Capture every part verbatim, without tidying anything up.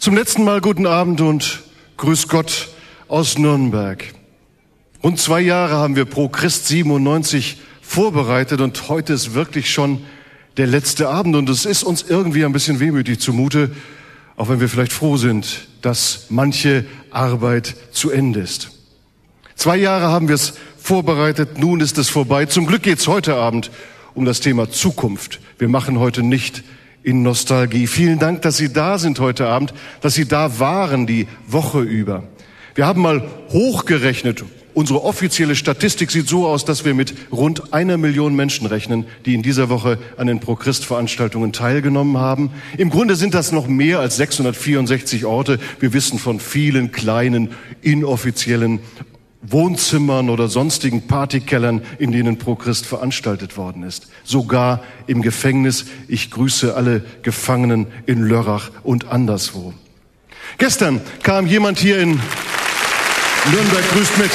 Zum letzten Mal guten Abend und grüß Gott aus Nürnberg. Rund zwei Jahre haben wir Pro Christ siebenundneunzig vorbereitet und heute ist wirklich schon der letzte Abend und es ist uns irgendwie ein bisschen wehmütig zumute, auch wenn wir vielleicht froh sind, dass manche Arbeit zu Ende ist. Zwei Jahre haben wir es vorbereitet, nun ist es vorbei. Zum Glück geht es heute Abend um das Thema Zukunft. Wir machen heute nicht in Nostalgie. Vielen Dank, dass Sie da sind heute Abend, dass Sie da waren die Woche über. Wir haben mal hochgerechnet. Unsere offizielle Statistik sieht so aus, dass wir mit rund einer Million Menschen rechnen, die in dieser Woche an den Pro-Christ-Veranstaltungen teilgenommen haben. Im Grunde sind das noch mehr als sechshundertvierundsechzig Orte. Wir wissen von vielen kleinen, inoffiziellen Wohnzimmern oder sonstigen Partykellern, in denen Pro-Christ veranstaltet worden ist. Sogar im Gefängnis. Ich grüße alle Gefangenen in Lörrach und anderswo. Gestern kam jemand hier in Nürnberg, grüßt mit.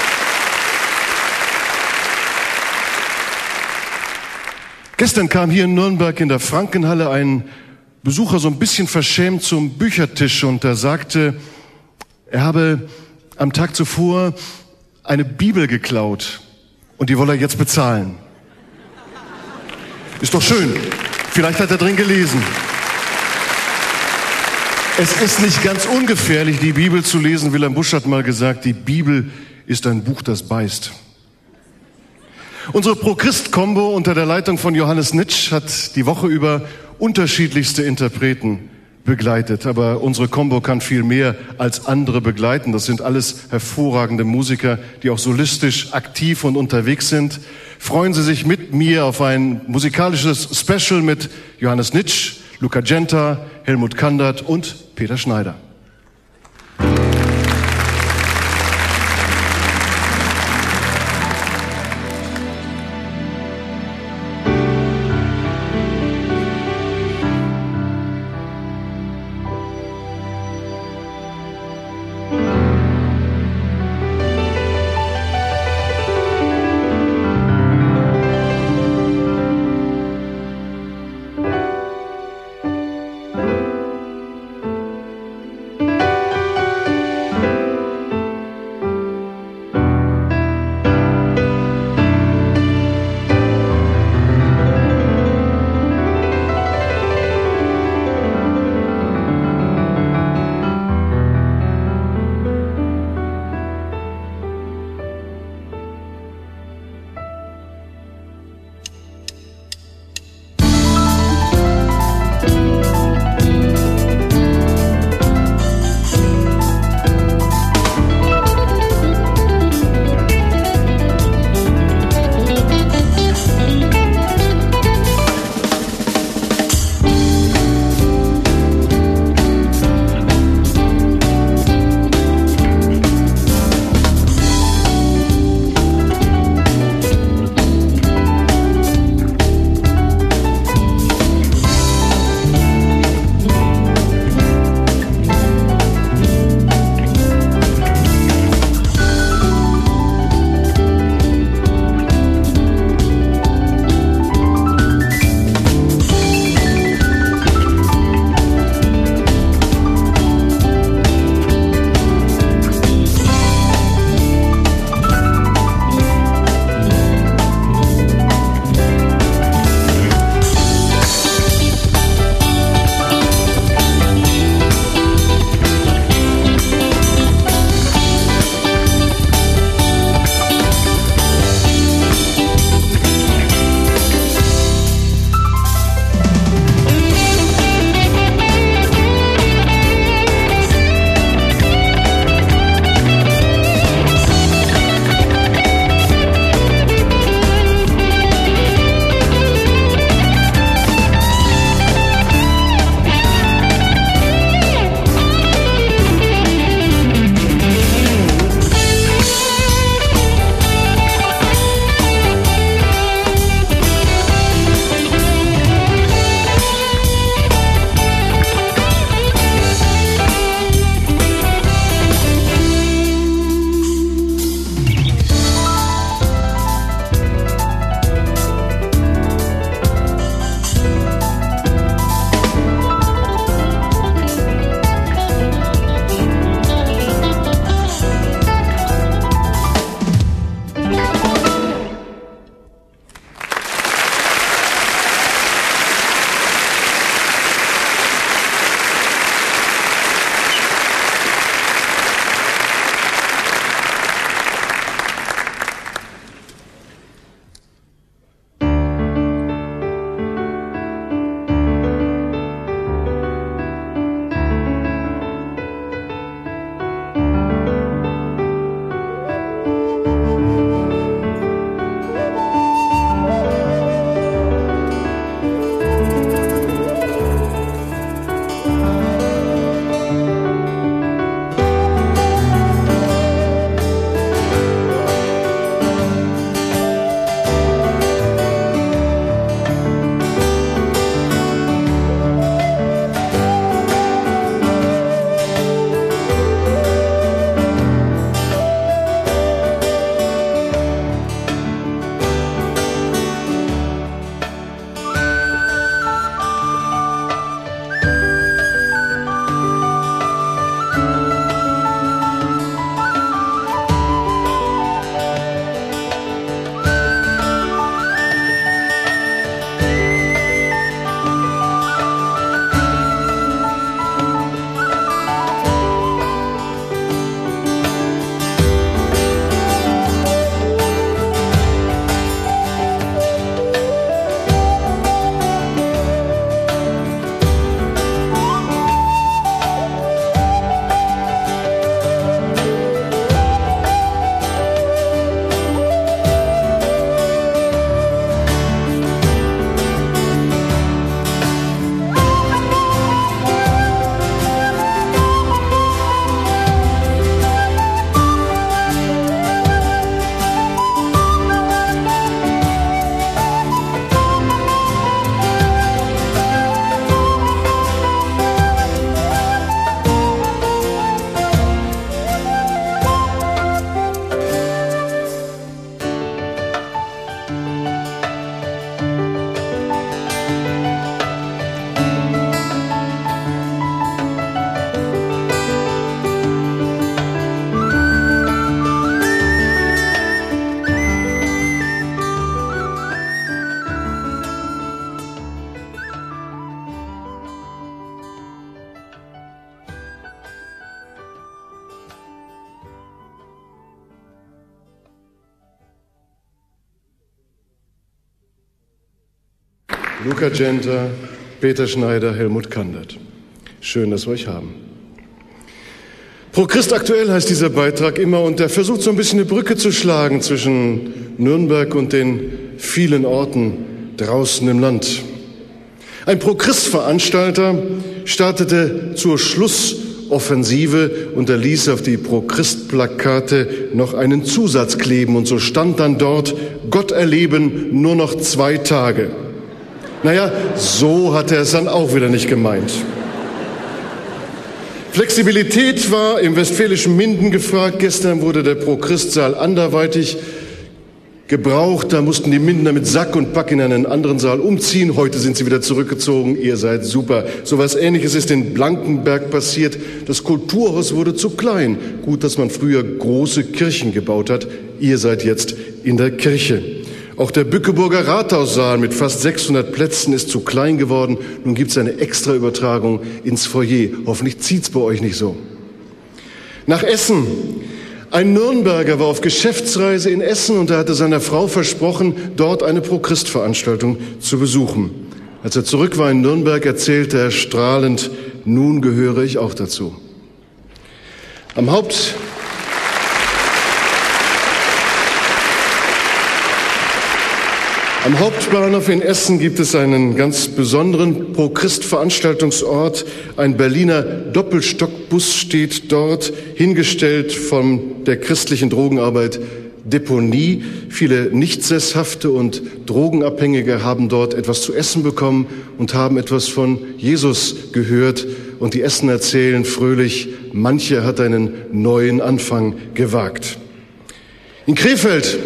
Gestern kam hier in Nürnberg in der Frankenhalle ein Besucher so ein bisschen verschämt zum Büchertisch und er sagte, er habe am Tag zuvor eine Bibel geklaut und die wolle er jetzt bezahlen. Ist doch schön. Vielleicht hat er drin gelesen. Es ist nicht ganz ungefährlich, die Bibel zu lesen. Wilhelm Busch hat mal gesagt, die Bibel ist ein Buch, das beißt. Unsere Pro-Christ-Kombo unter der Leitung von Johannes Nitsch hat die Woche über unterschiedlichste Interpreten begleitet. Aber unsere Kombo kann viel mehr als andere begleiten. Das sind alles hervorragende Musiker, die auch solistisch aktiv und unterwegs sind. Freuen Sie sich mit mir auf ein musikalisches Special mit Johannes Nitsch, Luca Genta, Helmut Kandert und Peter Schneider. Luca Genta, Peter Schneider, Helmut Kandert. Schön, dass wir euch haben. Pro Christ aktuell heißt dieser Beitrag immer, und er versucht so ein bisschen eine Brücke zu schlagen zwischen Nürnberg und den vielen Orten draußen im Land. Ein Pro-Christ-Veranstalter startete zur Schlussoffensive und er ließ auf die Pro-Christ-Plakate noch einen Zusatz kleben. Und so stand dann dort: Gott erleben, nur noch zwei Tage. Naja, so hat er es dann auch wieder nicht gemeint. Flexibilität war im westfälischen Minden gefragt. Gestern wurde der Pro-Christ-Saal anderweitig gebraucht. Da mussten die Mindener mit Sack und Pack in einen anderen Saal umziehen. Heute sind sie wieder zurückgezogen. Ihr seid super. So was Ähnliches ist in Blankenberg passiert. Das Kulturhaus wurde zu klein. Gut, dass man früher große Kirchen gebaut hat. Ihr seid jetzt in der Kirche. Auch der Bückeburger Rathaussaal mit fast sechshundert Plätzen ist zu klein geworden. Nun gibt es eine Extraübertragung ins Foyer. Hoffentlich zieht's bei euch nicht so. Nach Essen. Ein Nürnberger war auf Geschäftsreise in Essen und er hatte seiner Frau versprochen, dort eine Pro-Christ-Veranstaltung zu besuchen. Als er zurück war in Nürnberg, erzählte er strahlend: Nun gehöre ich auch dazu. Am Haupt Am Hauptbahnhof in Essen gibt es einen ganz besonderen Pro-Christ-Veranstaltungsort. Ein Berliner Doppelstockbus steht dort, hingestellt von der christlichen Drogenarbeit Deponie. Viele Nichtsesshafte und Drogenabhängige haben dort etwas zu essen bekommen und haben etwas von Jesus gehört. Und die Essener erzählen fröhlich: Mancher hat einen neuen Anfang gewagt. In Krefeld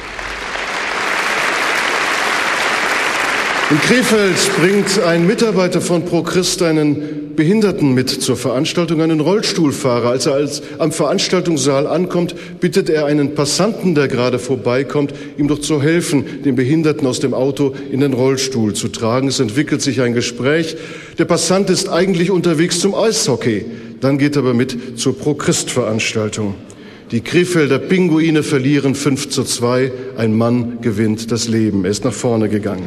In Krefeld bringt ein Mitarbeiter von Pro-Christ einen Behinderten mit zur Veranstaltung, einen Rollstuhlfahrer. Als er als am Veranstaltungssaal ankommt, bittet er einen Passanten, der gerade vorbeikommt, ihm doch zu helfen, den Behinderten aus dem Auto in den Rollstuhl zu tragen. Es entwickelt sich ein Gespräch. Der Passant ist eigentlich unterwegs zum Eishockey. Dann geht er aber mit zur Pro-Christ-Veranstaltung. Die Krefelder Pinguine verlieren fünf zu zwei. Ein Mann gewinnt das Leben. Er ist nach vorne gegangen.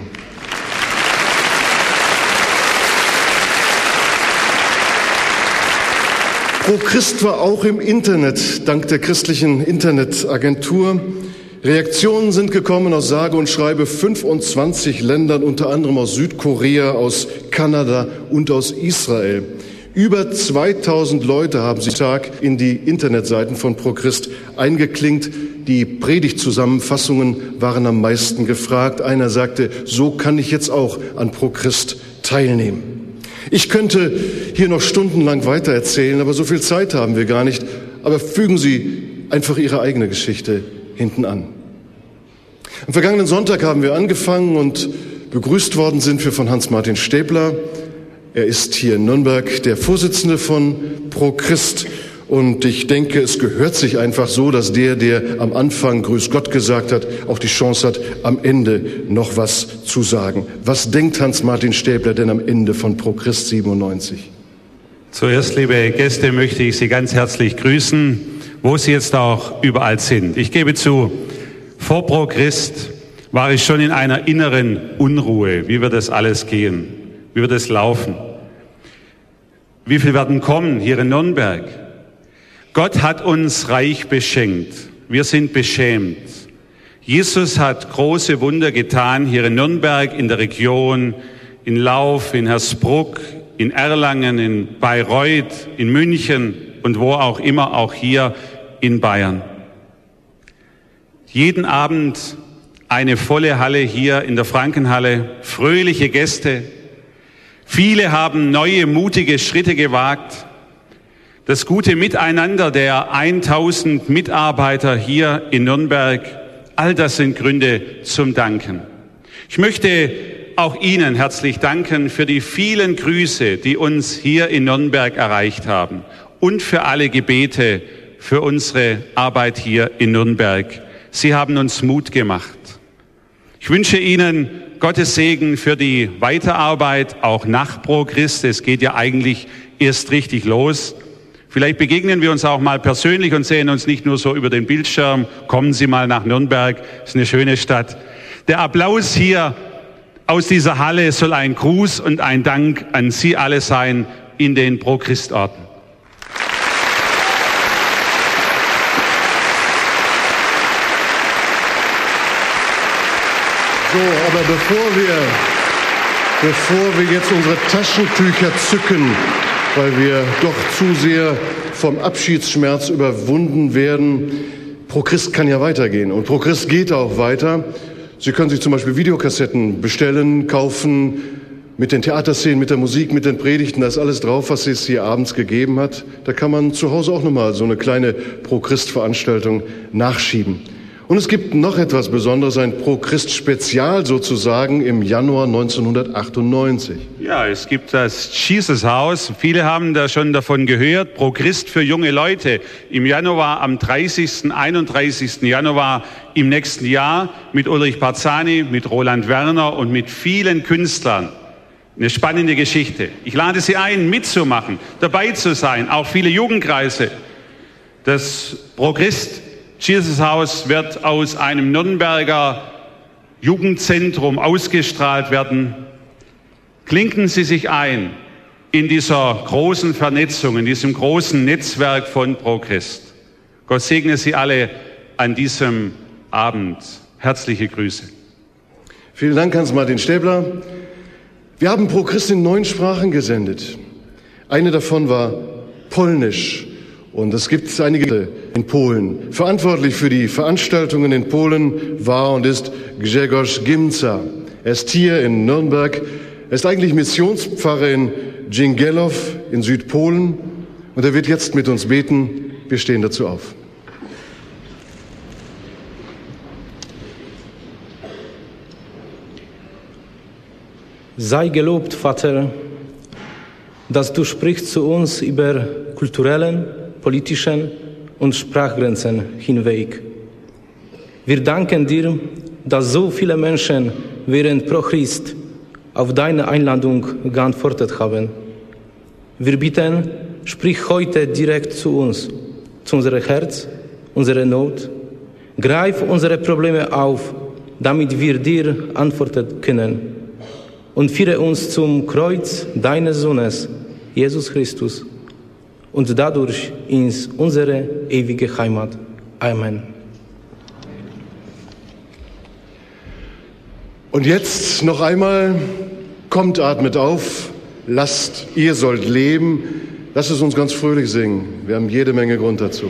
Pro-Christ war auch im Internet, dank der christlichen Internetagentur. Reaktionen sind gekommen aus sage und schreibe fünfundzwanzig Ländern, unter anderem aus Südkorea, aus Kanada und aus Israel. Über zweitausend Leute haben sich Tag in die Internetseiten von Pro-Christ eingeklinkt. Die Predigtzusammenfassungen waren am meisten gefragt. Einer sagte: So kann ich jetzt auch an Pro-Christ teilnehmen. Ich könnte hier noch stundenlang weiter erzählen, aber so viel Zeit haben wir gar nicht. Aber fügen Sie einfach Ihre eigene Geschichte hinten an. Am vergangenen Sonntag haben wir angefangen und begrüßt worden sind wir von Hans-Martin Stäbler. Er ist hier in Nürnberg der Vorsitzende von Pro-Christ. Und ich denke, es gehört sich einfach so, dass der, der am Anfang Grüß Gott gesagt hat, auch die Chance hat, am Ende noch was zu sagen. Was denkt Hans-Martin Stäbler denn am Ende von Pro-Christ siebenundneunzig? Zuerst, liebe Gäste, möchte ich Sie ganz herzlich grüßen, wo Sie jetzt auch überall sind. Ich gebe zu, vor Pro-Christ war ich schon in einer inneren Unruhe. Wie wird das alles gehen? Wie wird es laufen? Wie viel werden kommen hier in Nürnberg? Gott hat uns reich beschenkt. Wir sind beschämt. Jesus hat große Wunder getan hier in Nürnberg, in der Region, in Lauf, in Hersbruck, in Erlangen, in Bayreuth, in München und wo auch immer, auch hier in Bayern. Jeden Abend eine volle Halle hier in der Frankenhalle, fröhliche Gäste. Viele haben neue, mutige Schritte gewagt. Das gute Miteinander der tausend Mitarbeiter hier in Nürnberg, all das sind Gründe zum Danken. Ich möchte auch Ihnen herzlich danken für die vielen Grüße, die uns hier in Nürnberg erreicht haben und für alle Gebete für unsere Arbeit hier in Nürnberg. Sie haben uns Mut gemacht. Ich wünsche Ihnen Gottes Segen für die Weiterarbeit, auch nach Pro-Christ. Es geht ja eigentlich erst richtig los. Vielleicht begegnen wir uns auch mal persönlich und sehen uns nicht nur so über den Bildschirm. Kommen Sie mal nach Nürnberg, ist eine schöne Stadt. Der Applaus hier aus dieser Halle soll ein Gruß und ein Dank an Sie alle sein in den Pro-Christ-Orten. So, aber bevor wir, bevor wir jetzt unsere Taschentücher zücken, weil wir doch zu sehr vom Abschiedsschmerz überwunden werden, Pro-Christ kann ja weitergehen und Pro-Christ geht auch weiter. Sie können sich zum Beispiel Videokassetten bestellen, kaufen, mit den Theaterszenen, mit der Musik, mit den Predigten, da ist alles drauf, was es hier abends gegeben hat. Da kann man zu Hause auch nochmal so eine kleine Pro-Christ-Veranstaltung nachschieben. Und es gibt noch etwas Besonderes, ein Pro-Christ-Spezial sozusagen im Januar neunzehnhundertachtundneunzig. Ja, es gibt das Jesus Haus. Viele haben da schon davon gehört. Pro-Christ für junge Leute. Im Januar, am dreißigsten, einunddreißigsten Januar im nächsten Jahr mit Ulrich Barzani, mit Roland Werner und mit vielen Künstlern. Eine spannende Geschichte. Ich lade Sie ein, mitzumachen, dabei zu sein. Auch viele Jugendkreise. Das Pro-Christ Jesus Haus wird aus einem Nürnberger Jugendzentrum ausgestrahlt werden. Klinken Sie sich ein in dieser großen Vernetzung, in diesem großen Netzwerk von Pro-Christ. Gott segne Sie alle an diesem Abend. Herzliche Grüße. Vielen Dank, Hans-Martin Stäbler. Wir haben Pro-Christ in neun Sprachen gesendet. Eine davon war Polnisch. Und es gibt einige in Polen. Verantwortlich für die Veranstaltungen in Polen war und ist Grzegorz Gimca. Er ist hier in Nürnberg. Er ist eigentlich Missionspfarrer in Dzingelow in Südpolen. Und er wird jetzt mit uns beten. Wir stehen dazu auf. Sei gelobt, Vater, dass du sprichst zu uns über kulturellen, politischen und Sprachgrenzen hinweg. Wir danken dir, dass so viele Menschen während Pro-Christ auf deine Einladung geantwortet haben. Wir bitten, sprich heute direkt zu uns, zu unserem Herz, unserer Not. Greif unsere Probleme auf, damit wir dir antworten können. Und führe uns zum Kreuz deines Sohnes, Jesus Christus, und dadurch in unsere ewige Heimat. Amen. Und jetzt noch einmal, kommt, atmet auf, lasst, ihr sollt leben. Lasst es uns ganz fröhlich singen. Wir haben jede Menge Grund dazu.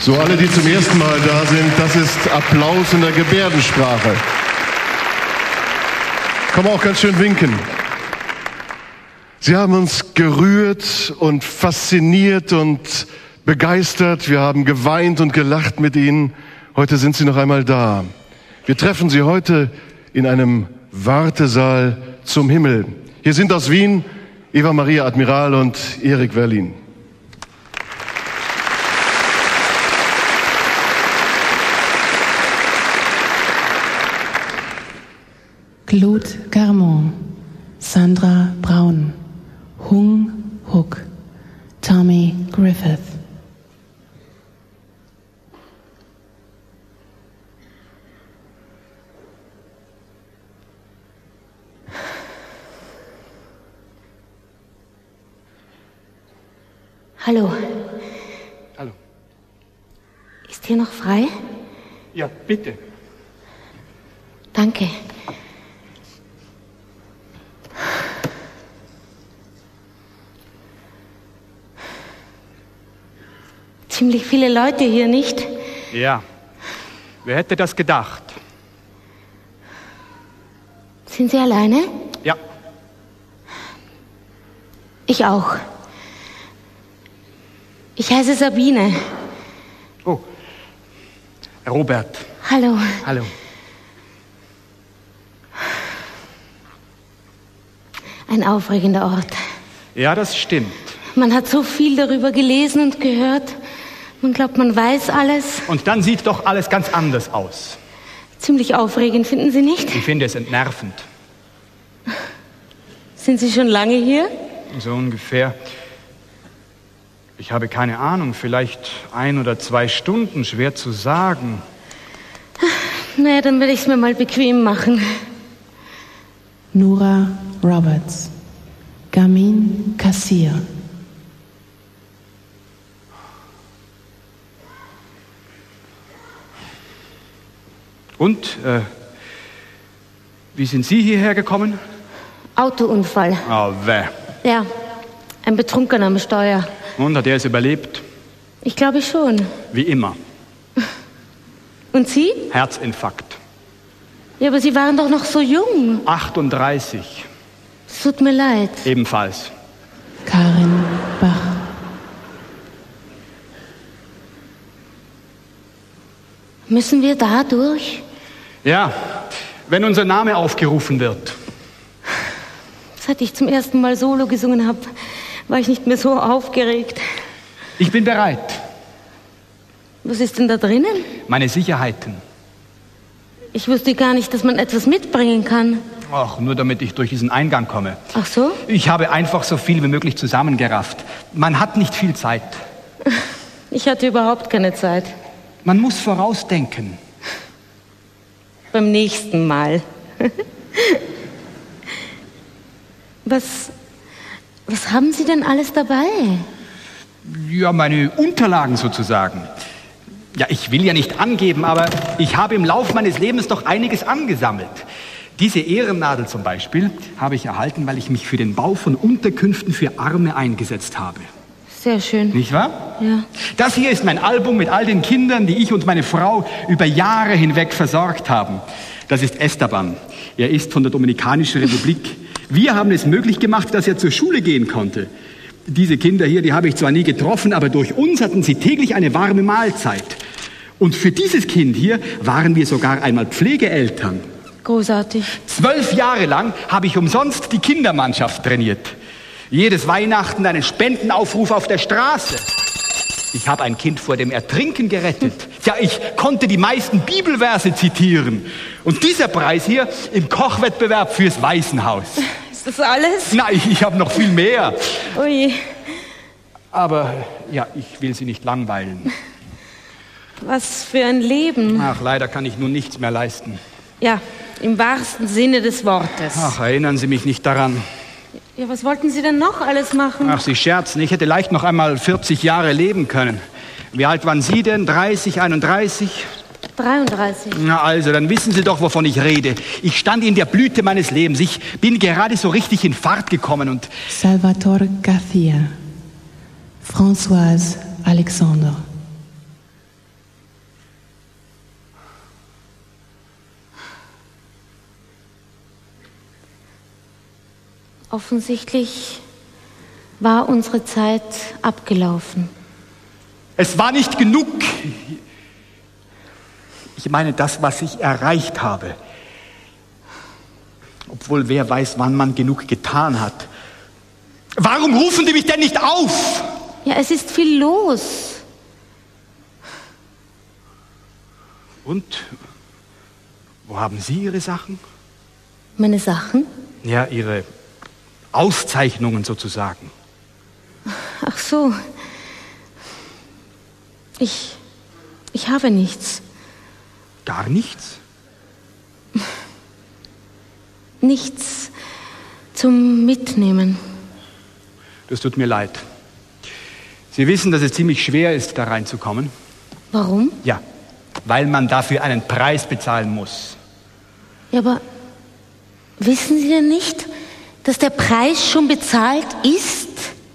So, alle, die zum ersten Mal da sind, das ist Applaus in der Gebärdensprache. Kann man auch ganz schön winken. Sie haben uns gerührt und fasziniert und begeistert. Wir haben geweint und gelacht mit Ihnen. Heute sind Sie noch einmal da. Wir treffen Sie heute in einem Wartesaal zum Himmel. Hier sind aus Wien Eva Maria Admiral und Erik Werlin. Claude Garmon, Sandra Braun, Hung Hook, Tommy Griffith. Hallo. Hallo. Ist hier noch frei? Ja, bitte. Danke. Ziemlich viele Leute hier, nicht? Ja. Wer hätte das gedacht? Sind Sie alleine? Ja. Ich auch. Ich heiße Sabine. Oh. Robert. Hallo. Hallo. Ein aufregender Ort. Ja, das stimmt. Man hat so viel darüber gelesen und gehört. Man glaubt, man weiß alles. Und dann sieht doch alles ganz anders aus. Ziemlich aufregend, finden Sie nicht? Ich finde es entnervend. Sind Sie schon lange hier? So ungefähr. Ich habe keine Ahnung, vielleicht ein oder zwei Stunden, schwer zu sagen. Naja, dann werde ich es mir mal bequem machen. Nora Roberts, Gamin Kassir. Und, äh, wie sind Sie hierher gekommen? Autounfall. Ah, weh. Ja, ein Betrunkener am Steuer. Und, hat er es überlebt? Ich glaube schon. Wie immer. Und Sie? Herzinfarkt. Ja, aber Sie waren doch noch so jung. achtunddreißig. Es tut mir leid. Ebenfalls. Karin Bach. Müssen wir da durch? Ja, wenn unser Name aufgerufen wird. Seit ich zum ersten Mal Solo gesungen habe, war ich nicht mehr so aufgeregt. Ich bin bereit. Was ist denn da drinnen? Meine Sicherheiten. Ich wusste gar nicht, dass man etwas mitbringen kann. Ach, nur damit ich durch diesen Eingang komme. Ach so? Ich habe einfach so viel wie möglich zusammengerafft. Man hat nicht viel Zeit. Ich hatte überhaupt keine Zeit. Man muss vorausdenken. Beim nächsten Mal. Was, was haben Sie denn alles dabei? Ja, meine Unterlagen sozusagen. Ja, ich will ja nicht angeben, aber ich habe im Lauf meines Lebens doch einiges angesammelt. Diese Ehrennadel zum Beispiel habe ich erhalten, weil ich mich für den Bau von Unterkünften für Arme eingesetzt habe. Sehr schön. Nicht wahr? Ja. Das hier ist mein Album mit all den Kindern, die ich und meine Frau über Jahre hinweg versorgt haben. Das ist Esteban. Er ist von der Dominikanischen Republik. Wir haben es möglich gemacht, dass er zur Schule gehen konnte. Diese Kinder hier, die habe ich zwar nie getroffen, aber durch uns hatten sie täglich eine warme Mahlzeit. Und für dieses Kind hier waren wir sogar einmal Pflegeeltern. Großartig. Zwölf Jahre lang habe ich umsonst die Kindermannschaft trainiert. Jedes Weihnachten einen Spendenaufruf auf der Straße. Ich habe ein Kind vor dem Ertrinken gerettet. Ja, ich konnte die meisten Bibelverse zitieren. Und dieser Preis hier im Kochwettbewerb fürs Waisenhaus. Ist das alles? Nein, ich, ich habe noch viel mehr. Ui. Aber ja, ich will Sie nicht langweilen. Was für ein Leben. Ach, leider kann ich nun nichts mehr leisten. Ja, im wahrsten Sinne des Wortes. Ach, erinnern Sie mich nicht daran. Ja, was wollten Sie denn noch alles machen? Ach, Sie scherzen. Ich hätte leicht noch einmal vierzig Jahre leben können. Wie alt waren Sie denn? dreißig, einunddreißig? dreiunddreißig. Na also, dann wissen Sie doch, wovon ich rede. Ich stand in der Blüte meines Lebens. Ich bin gerade so richtig in Fahrt gekommen und... Salvatore Garcia, Françoise Alexander. Offensichtlich war unsere Zeit abgelaufen. Es war nicht genug. Ich meine das, was ich erreicht habe. Obwohl, wer weiß, wann man genug getan hat. Warum rufen die mich denn nicht auf? Ja, es ist viel los. Und wo haben Sie Ihre Sachen? Meine Sachen? Ja, Ihre Auszeichnungen sozusagen. Ach so. Ich, ich habe nichts. Gar nichts? Nichts zum Mitnehmen. Das tut mir leid. Sie wissen, dass es ziemlich schwer ist, da reinzukommen? Warum? Ja, weil man dafür einen Preis bezahlen muss. Ja, aber wissen Sie denn nicht, dass der Preis schon bezahlt ist?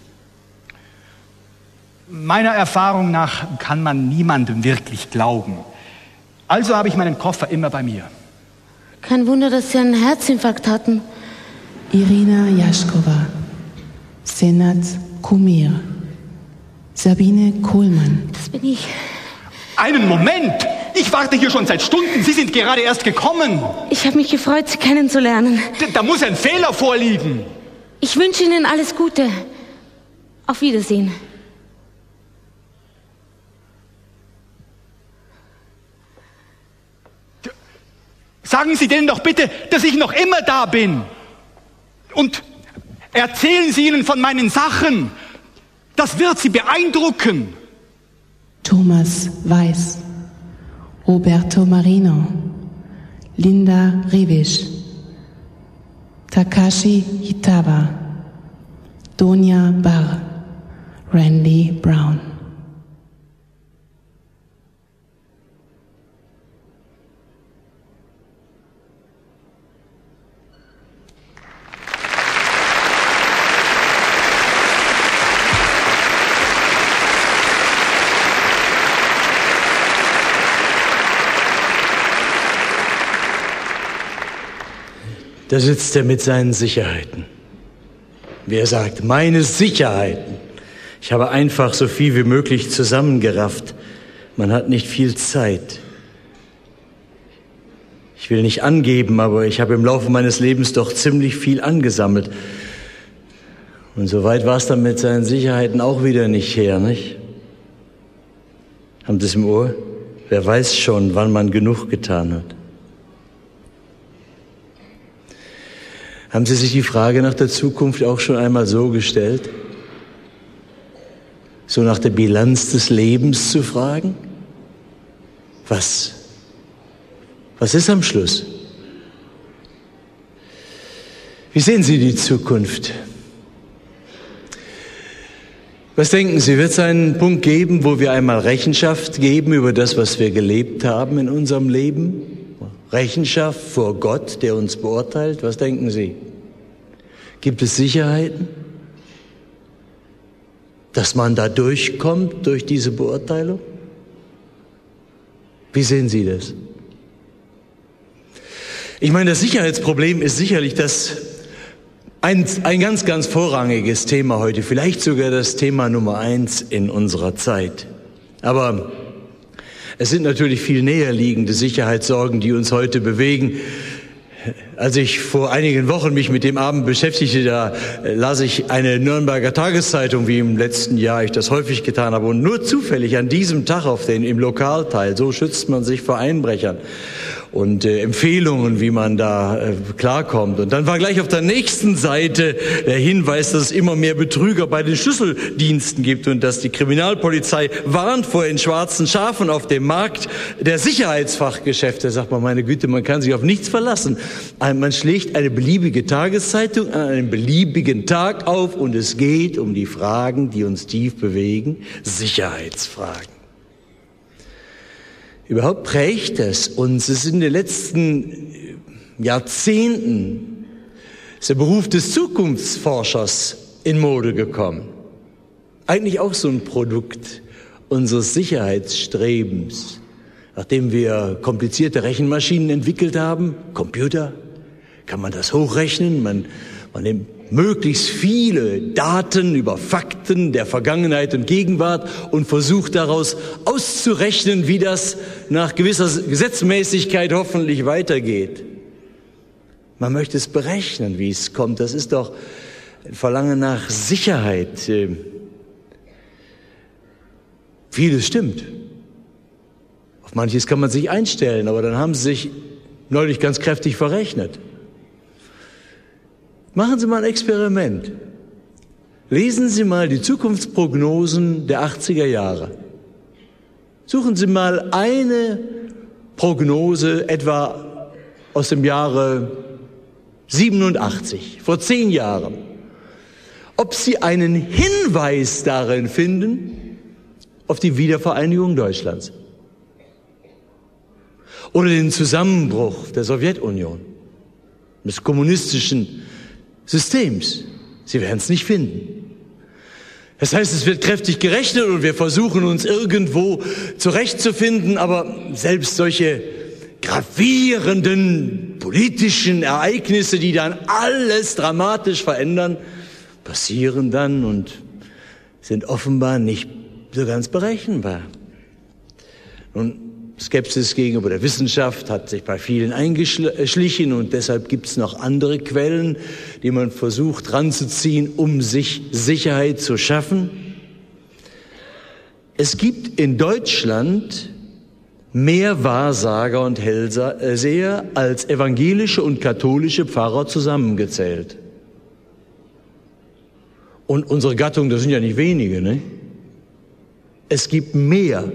Meiner Erfahrung nach kann man niemandem wirklich glauben. Also habe ich meinen Koffer immer bei mir. Kein Wunder, dass Sie einen Herzinfarkt hatten. Irina Jaschkova, Senat Kumir, Sabine Kohlmann. Das bin ich. Einen Moment! Ich warte hier schon seit Stunden. Sie sind gerade erst gekommen. Ich habe mich gefreut, Sie kennenzulernen. Da, da muss ein Fehler vorliegen. Ich wünsche Ihnen alles Gute. Auf Wiedersehen. Sagen Sie denen doch bitte, dass ich noch immer da bin. Und erzählen Sie ihnen von meinen Sachen. Das wird sie beeindrucken. Thomas Weiß, Roberto Marino, Linda Rebisch, Takashi Hitaba, Donia Barr, Randy Brown. Da sitzt er mit seinen Sicherheiten. Wie er sagt, meine Sicherheiten. Ich habe einfach so viel wie möglich zusammengerafft. Man hat nicht viel Zeit. Ich will nicht angeben, aber ich habe im Laufe meines Lebens doch ziemlich viel angesammelt. Und so weit war es dann mit seinen Sicherheiten auch wieder nicht her, nicht? Haben Sie es im Ohr? Wer weiß schon, wann man genug getan hat. Haben Sie sich die Frage nach der Zukunft auch schon einmal so gestellt? So nach der Bilanz des Lebens zu fragen? Was? Was ist am Schluss? Wie sehen Sie die Zukunft? Was denken Sie, wird es einen Punkt geben, wo wir einmal Rechenschaft geben über das, was wir gelebt haben in unserem Leben? Rechenschaft vor Gott, der uns beurteilt? Was denken Sie? Gibt es Sicherheiten, dass man da durchkommt durch diese Beurteilung? Wie sehen Sie das? Ich meine, das Sicherheitsproblem ist sicherlich das ein, ein ganz, ganz vorrangiges Thema heute, vielleicht sogar das Thema Nummer eins in unserer Zeit. Aber es sind natürlich viel näher liegende Sicherheitssorgen, die uns heute bewegen. Als ich vor einigen Wochen mich mit dem Abend beschäftigte, da las ich eine Nürnberger Tageszeitung, wie im letzten Jahr ich das häufig getan habe. Und nur zufällig an diesem Tag auf den, im Lokalteil, so schützt man sich vor Einbrechern. Und äh, Empfehlungen, wie man da äh, klarkommt. Und dann war gleich auf der nächsten Seite der Hinweis, dass es immer mehr Betrüger bei den Schlüsseldiensten gibt und dass die Kriminalpolizei warnt vor den schwarzen Schafen auf dem Markt der Sicherheitsfachgeschäfte. Sagt man, meine Güte, man kann sich auf nichts verlassen. Man schlägt eine beliebige Tageszeitung an einem beliebigen Tag auf und es geht um die Fragen, die uns tief bewegen, Sicherheitsfragen. Überhaupt prägt es uns. Es ist in den letzten Jahrzehnten ist der Beruf des Zukunftsforschers in Mode gekommen. Eigentlich auch so ein Produkt unseres Sicherheitsstrebens. Nachdem wir komplizierte Rechenmaschinen entwickelt haben, Computer, kann man das hochrechnen. Man, man nimmt möglichst viele Daten über Fakten der Vergangenheit und Gegenwart und versucht daraus auszurechnen, wie das nach gewisser Gesetzmäßigkeit hoffentlich weitergeht. Man möchte es berechnen, wie es kommt. Das ist doch ein Verlangen nach Sicherheit. Vieles stimmt. Auf manches kann man sich einstellen, aber dann haben sie sich neulich ganz kräftig verrechnet. Machen Sie mal ein Experiment. Lesen Sie mal die Zukunftsprognosen der achtziger Jahre. Suchen Sie mal eine Prognose etwa aus dem Jahre siebenundachtzig, vor zehn Jahren. Ob Sie einen Hinweis darin finden auf die Wiedervereinigung Deutschlands oder den Zusammenbruch der Sowjetunion, des kommunistischen Systems. Sie werden es nicht finden. Das heißt, es wird kräftig gerechnet und wir versuchen uns irgendwo zurechtzufinden, aber selbst solche gravierenden politischen Ereignisse, die dann alles dramatisch verändern, passieren dann und sind offenbar nicht so ganz berechenbar. Nun, Skepsis gegenüber der Wissenschaft hat sich bei vielen eingeschlichen und deshalb gibt es noch andere Quellen, die man versucht ranzuziehen, um sich Sicherheit zu schaffen. Es gibt in Deutschland mehr Wahrsager und Hellseher als evangelische und katholische Pfarrer zusammengezählt. Und unsere Gattung, das sind ja nicht wenige, ne? Es gibt mehr.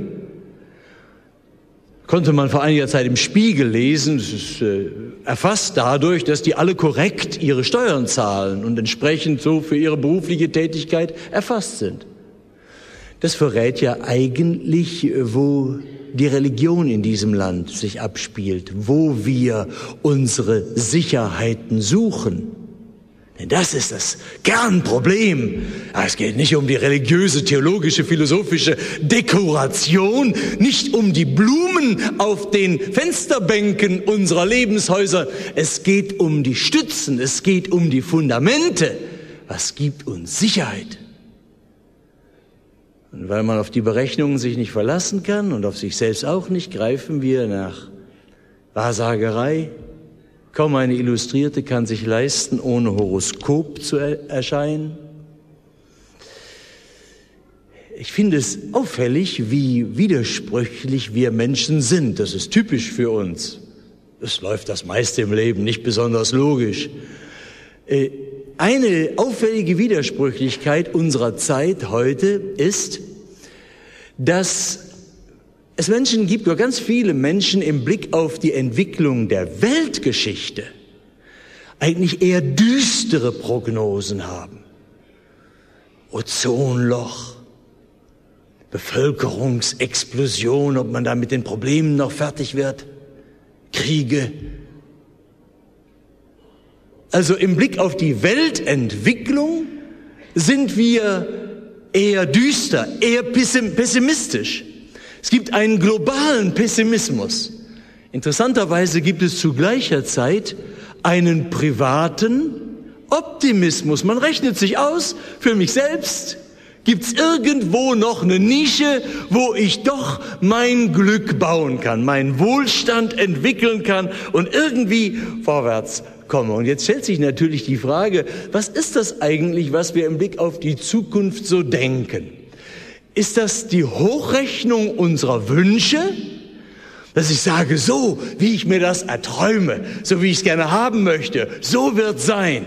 Konnte man vor einiger Zeit im Spiegel lesen, es ist äh, erfasst dadurch, dass die alle korrekt ihre Steuern zahlen und entsprechend so für ihre berufliche Tätigkeit erfasst sind. Das verrät ja eigentlich, wo die Religion in diesem Land sich abspielt, wo wir unsere Sicherheiten suchen. Denn das ist das Kernproblem. Es geht nicht um die religiöse, theologische, philosophische Dekoration, nicht um die Blumen auf den Fensterbänken unserer Lebenshäuser. Es geht um die Stützen, es geht um die Fundamente. Was gibt uns Sicherheit? Und weil man auf die Berechnungen sich nicht verlassen kann und auf sich selbst auch nicht, greifen wir nach Wahrsagerei. Kaum eine Illustrierte kann sich leisten, ohne Horoskop zu er- erscheinen. Ich finde es auffällig, wie widersprüchlich wir Menschen sind. Das ist typisch für uns. Es läuft das meiste im Leben nicht besonders logisch. Eine auffällige Widersprüchlichkeit unserer Zeit heute ist, dass es Menschen gibt, oder ganz viele Menschen im Blick auf die Entwicklung der Weltgeschichte eigentlich eher düstere Prognosen haben. Ozonloch, Bevölkerungsexplosion, ob man da mit den Problemen noch fertig wird, Kriege. Also im Blick auf die Weltentwicklung sind wir eher düster, eher pessimistisch. Es gibt einen globalen Pessimismus. Interessanterweise gibt es zu gleicher Zeit einen privaten Optimismus. Man rechnet sich aus, für mich selbst gibt es irgendwo noch eine Nische, wo ich doch mein Glück bauen kann, meinen Wohlstand entwickeln kann und irgendwie vorwärts komme. Und jetzt stellt sich natürlich die Frage, was ist das eigentlich, was wir im Blick auf die Zukunft so denken? Ist das die Hochrechnung unserer Wünsche? Dass ich sage, so wie ich mir das erträume, so wie ich es gerne haben möchte, so wird es sein.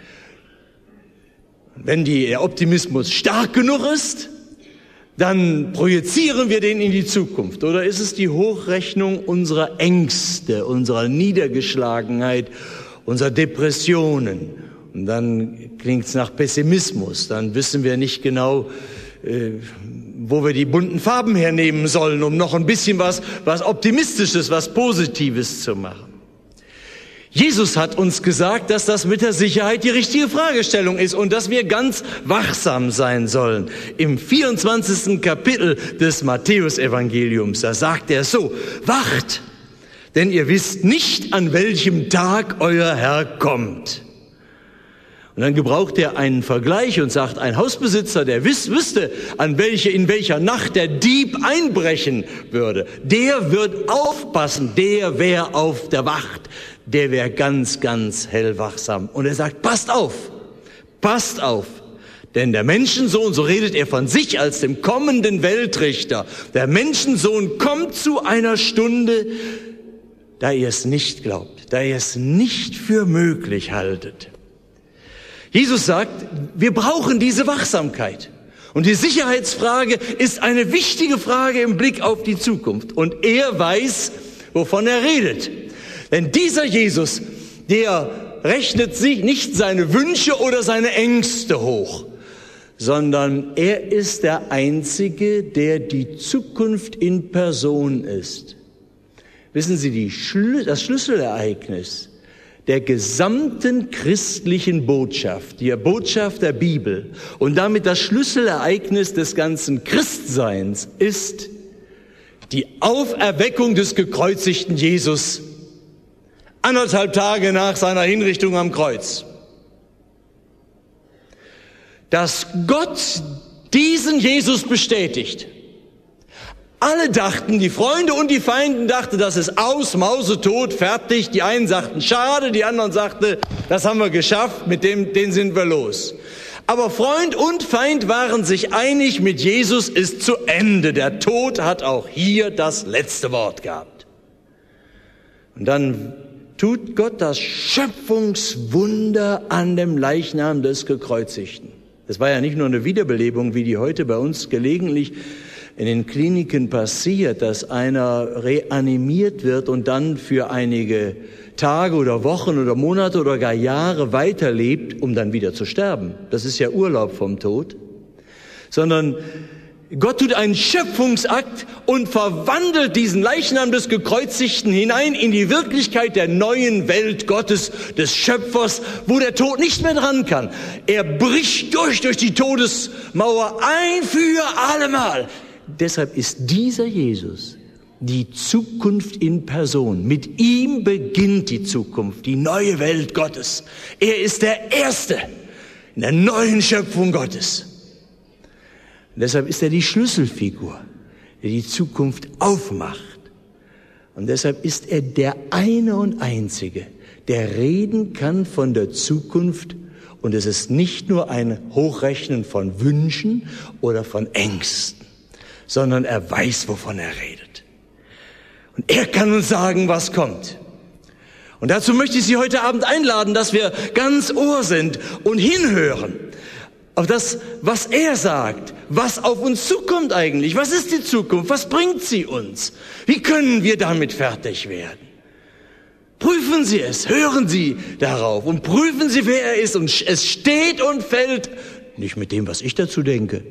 Wenn die, der Optimismus stark genug ist, dann projizieren wir den in die Zukunft. Oder ist es die Hochrechnung unserer Ängste, unserer Niedergeschlagenheit, unserer Depressionen? Und dann klingt es nach Pessimismus. Dann wissen wir nicht genau, äh, wo wir die bunten Farben hernehmen sollen, um noch ein bisschen was, was Optimistisches, was Positives zu machen. Jesus hat uns gesagt, dass das mit der Sicherheit die richtige Fragestellung ist und dass wir ganz wachsam sein sollen. Im vierundzwanzigsten Kapitel des Matthäusevangeliums, da sagt er so: Wacht, denn ihr wisst nicht, an welchem Tag euer Herr kommt. Und dann gebraucht er einen Vergleich und sagt, ein Hausbesitzer, der wiss, wüsste, an welche, in welcher Nacht der Dieb einbrechen würde, der wird aufpassen, der wäre auf der Wacht, der wäre ganz, ganz hellwachsam. Und er sagt, passt auf, passt auf, denn der Menschensohn, so redet er von sich als dem kommenden Weltrichter, der Menschensohn kommt zu einer Stunde, da ihr es nicht glaubt, da ihr es nicht für möglich haltet. Jesus sagt, wir brauchen diese Wachsamkeit. Und die Sicherheitsfrage ist eine wichtige Frage im Blick auf die Zukunft. Und er weiß, wovon er redet. Denn dieser Jesus, der rechnet sich nicht seine Wünsche oder seine Ängste hoch, sondern er ist der Einzige, der die Zukunft in Person ist. Wissen Sie, die Schlü- das Schlüsselereignis der gesamten christlichen Botschaft, die Botschaft der Bibel und damit das Schlüsselereignis des ganzen Christseins ist die Auferweckung des gekreuzigten Jesus anderthalb Tage nach seiner Hinrichtung am Kreuz. Dass Gott diesen Jesus bestätigt. Alle dachten, die Freunde und die Feinde dachten, das ist aus, Mausetot, fertig. Die einen sagten, schade, die anderen sagten, das haben wir geschafft, mit dem, den sind wir los. Aber Freund und Feind waren sich einig, mit Jesus ist zu Ende. Der Tod hat auch hier das letzte Wort gehabt. Und dann tut Gott das Schöpfungswunder an dem Leichnam des Gekreuzigten. Das war ja nicht nur eine Wiederbelebung, wie die heute bei uns gelegentlich in den Kliniken passiert, dass einer reanimiert wird und dann für einige Tage oder Wochen oder Monate oder gar Jahre weiterlebt, um dann wieder zu sterben. Das ist ja Urlaub vom Tod. Sondern Gott tut einen Schöpfungsakt und verwandelt diesen Leichnam des Gekreuzigten hinein in die Wirklichkeit der neuen Welt Gottes, des Schöpfers, wo der Tod nicht mehr dran kann. Er bricht durch, durch die Todesmauer ein für allemal. Deshalb ist dieser Jesus die Zukunft in Person. Mit ihm beginnt die Zukunft, die neue Welt Gottes. Er ist der Erste in der neuen Schöpfung Gottes. Und deshalb ist er die Schlüsselfigur, der die Zukunft aufmacht. Und deshalb ist er der eine und einzige, der reden kann von der Zukunft. Und es ist nicht nur ein Hochrechnen von Wünschen oder von Ängsten, sondern er weiß, wovon er redet. Und er kann uns sagen, was kommt. Und dazu möchte ich Sie heute Abend einladen, dass wir ganz Ohr sind und hinhören auf das, was er sagt, was auf uns zukommt eigentlich. Was ist die Zukunft? Was bringt sie uns? Wie können wir damit fertig werden? Prüfen Sie es, hören Sie darauf und prüfen Sie, wer er ist. Und es steht und fällt nicht mit dem, was ich dazu denke.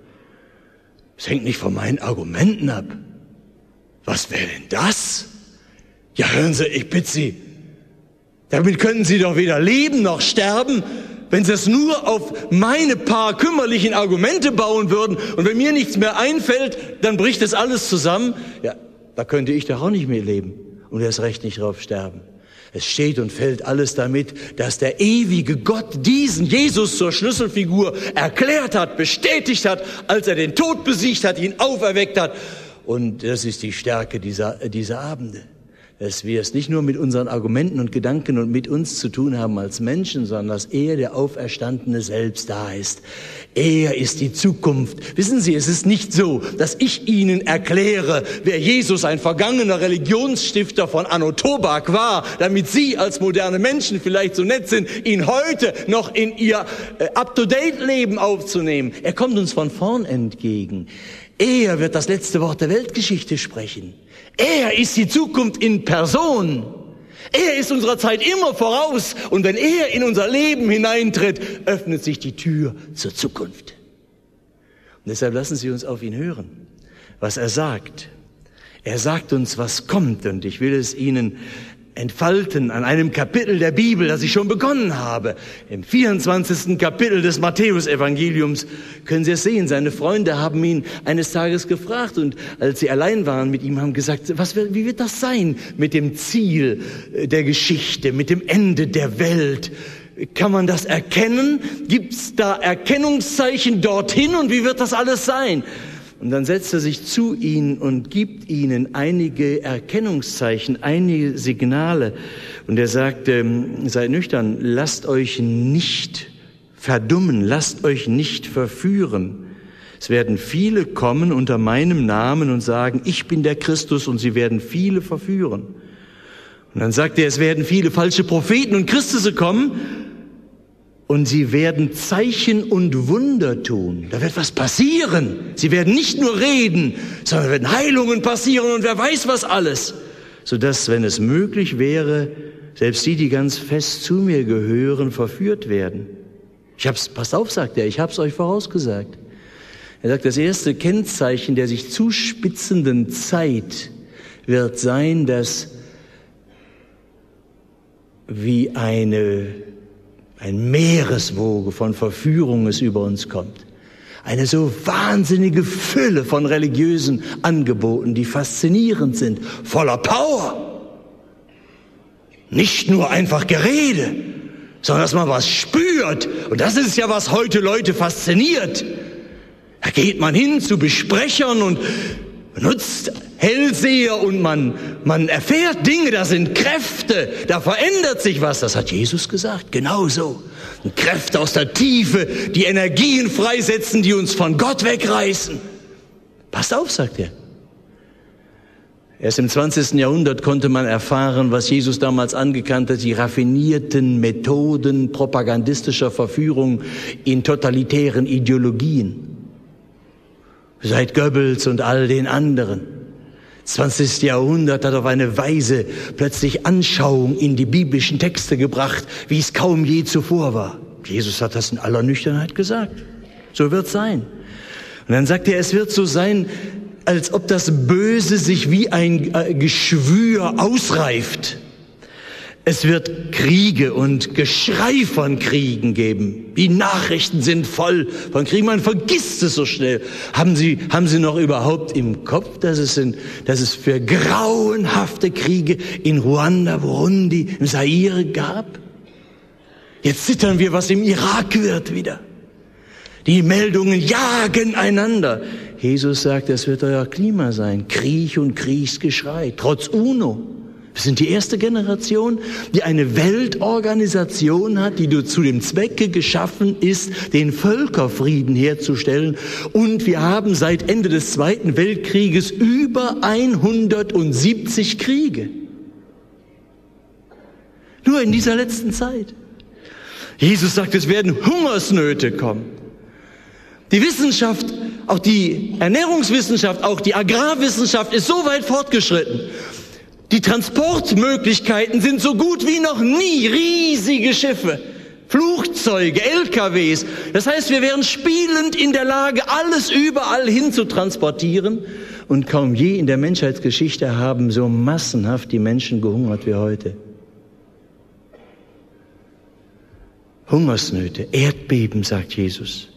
Es hängt nicht von meinen Argumenten ab. Was wäre denn das? Ja, hören Sie, ich bitte Sie, damit könnten Sie doch weder leben noch sterben, wenn Sie es nur auf meine paar kümmerlichen Argumente bauen würden und wenn mir nichts mehr einfällt, dann bricht das alles zusammen. Ja, da könnte ich doch auch nicht mehr leben und erst recht nicht drauf sterben. Es steht und fällt alles damit, dass der ewige Gott diesen Jesus zur Schlüsselfigur erklärt hat, bestätigt hat, als er den Tod besiegt hat, ihn auferweckt hat. Und das ist die Stärke dieser, dieser Abende. Dass wir es nicht nur mit unseren Argumenten und Gedanken und mit uns zu tun haben als Menschen, sondern dass er, der Auferstandene, selbst da ist. Er ist die Zukunft. Wissen Sie, es ist nicht so, dass ich Ihnen erkläre, wer Jesus, ein vergangener Religionsstifter von Anno Tobak war, damit Sie als moderne Menschen vielleicht so nett sind, ihn heute noch in Ihr äh, Up-to-Date-Leben aufzunehmen. Er kommt uns von vorn entgegen. Er wird das letzte Wort der Weltgeschichte sprechen. Er ist die Zukunft in Person. Er ist unserer Zeit immer voraus. Und wenn er in unser Leben hineintritt, öffnet sich die Tür zur Zukunft. Und deshalb lassen Sie uns auf ihn hören, was er sagt. Er sagt uns, was kommt. Und ich will es Ihnen entfalten an einem Kapitel der Bibel, das ich schon begonnen habe. Im vierundzwanzigsten Kapitel des Matthäus-Evangeliums können Sie es sehen. Seine Freunde haben ihn eines Tages gefragt und als sie allein waren mit ihm, haben gesagt, was, wie wird das sein mit dem Ziel der Geschichte, mit dem Ende der Welt? Kann man das erkennen? Gibt es da Erkennungszeichen dorthin und wie wird das alles sein? Und dann setzt er sich zu ihnen und gibt ihnen einige Erkennungszeichen, einige Signale. Und er sagt, ähm, seid nüchtern, lasst euch nicht verdummen, lasst euch nicht verführen. Es werden viele kommen unter meinem Namen und sagen, ich bin der Christus, und sie werden viele verführen. Und dann sagt er, es werden viele falsche Propheten und Christusse kommen und sie werden Zeichen und Wunder tun. Da wird was passieren. Sie werden nicht nur reden, sondern werden Heilungen passieren und wer weiß was alles. Sodass, wenn es möglich wäre, selbst die, die ganz fest zu mir gehören, verführt werden. Ich hab's, passt auf, sagt er, ich hab's euch vorausgesagt. Er sagt, das erste Kennzeichen der sich zuspitzenden Zeit wird sein, dass wie eine, ein Meereswoge von Verführung es über uns kommt. Eine so wahnsinnige Fülle von religiösen Angeboten, die faszinierend sind, voller Power. Nicht nur einfach Gerede, sondern dass man was spürt. Und das ist ja, was heute Leute fasziniert. Da geht man hin zu Besprechern und benutzt Hellseher und man, man erfährt Dinge, da sind Kräfte, da verändert sich was. Das hat Jesus gesagt, genau so. Und Kräfte aus der Tiefe, die Energien freisetzen, die uns von Gott wegreißen. Passt auf, sagt er. Erst im zwanzigsten Jahrhundert konnte man erfahren, was Jesus damals angekannt hat, die raffinierten Methoden propagandistischer Verführung in totalitären Ideologien. Seit Goebbels und all den anderen. zwanzigsten Jahrhundert hat auf eine Weise plötzlich Anschauung in die biblischen Texte gebracht, wie es kaum je zuvor war. Jesus hat das in aller Nüchternheit gesagt. So wird's sein. Und dann sagt er, es wird so sein, als ob das Böse sich wie ein Geschwür ausreift. Es wird Kriege und Geschrei von Kriegen geben. Die Nachrichten sind voll von Kriegen. Man vergisst es so schnell. Haben Sie, haben Sie noch überhaupt im Kopf, dass es, in, dass es für grauenhafte Kriege in Ruanda, Burundi, im Zaire gab? Jetzt zittern wir, was im Irak wird wieder. Die Meldungen jagen einander. Jesus sagt, es wird euer Klima sein. Krieg und Kriegsgeschrei, trotz UNO. Wir sind die erste Generation, die eine Weltorganisation hat, die zu dem Zwecke geschaffen ist, den Völkerfrieden herzustellen. Und wir haben seit Ende des Zweiten Weltkrieges über hundertsiebzig Kriege. Nur in dieser letzten Zeit. Jesus sagt, es werden Hungersnöte kommen. Die Wissenschaft, auch die Ernährungswissenschaft, auch die Agrarwissenschaft ist so weit fortgeschritten. Die Transportmöglichkeiten sind so gut wie noch nie. Riesige Schiffe, Flugzeuge, L K Ws. Das heißt, wir wären spielend in der Lage, alles überall hin zu transportieren. Und kaum je in der Menschheitsgeschichte haben so massenhaft die Menschen gehungert wie heute. Hungersnöte, Erdbeben, sagt Jesus.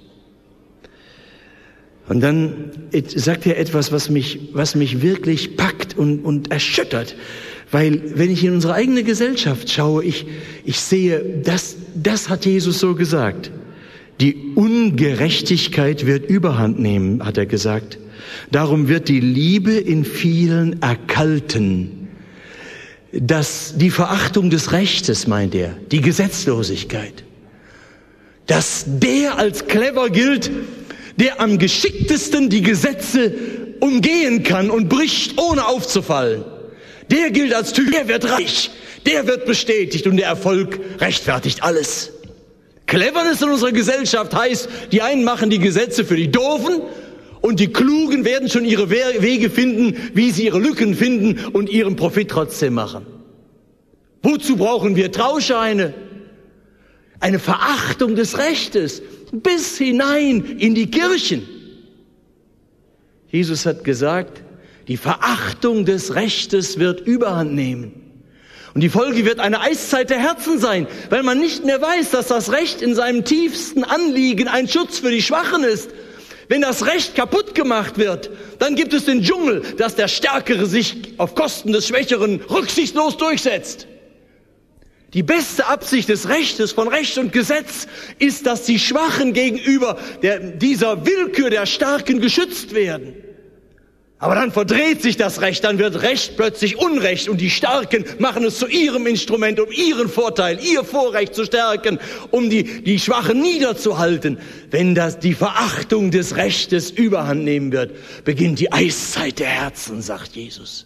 Und dann sagt er etwas, was mich, was mich wirklich packt und, und erschüttert. Weil, wenn ich in unsere eigene Gesellschaft schaue, ich, ich sehe, das, das hat Jesus so gesagt. Die Ungerechtigkeit wird Überhand nehmen, hat er gesagt. Darum wird die Liebe in vielen erkalten. Das, die Verachtung des Rechtes, meint er, die Gesetzlosigkeit. Dass der als clever gilt, der am geschicktesten die Gesetze umgehen kann und bricht, ohne aufzufallen. Der gilt als Typ, der wird reich, der wird bestätigt und der Erfolg rechtfertigt alles. Cleverness in unserer Gesellschaft heißt, die einen machen die Gesetze für die Doofen und die Klugen werden schon ihre Wege finden, wie sie ihre Lücken finden und ihren Profit trotzdem machen. Wozu brauchen wir Trauscheine? Eine Verachtung des Rechtes bis hinein in die Kirchen. Jesus hat gesagt, die Verachtung des Rechtes wird Überhand nehmen. Und die Folge wird eine Eiszeit der Herzen sein, weil man nicht mehr weiß, dass das Recht in seinem tiefsten Anliegen ein Schutz für die Schwachen ist. Wenn das Recht kaputt gemacht wird, dann gibt es den Dschungel, dass der Stärkere sich auf Kosten des Schwächeren rücksichtslos durchsetzt. Die beste Absicht des Rechtes, von Recht und Gesetz, ist, dass die Schwachen gegenüber der, dieser Willkür der Starken geschützt werden. Aber dann verdreht sich das Recht, dann wird Recht plötzlich Unrecht und die Starken machen es zu ihrem Instrument, um ihren Vorteil, ihr Vorrecht zu stärken, um die, die Schwachen niederzuhalten. Wenn das die Verachtung des Rechtes überhand nehmen wird, beginnt die Eiszeit der Herzen, sagt Jesus.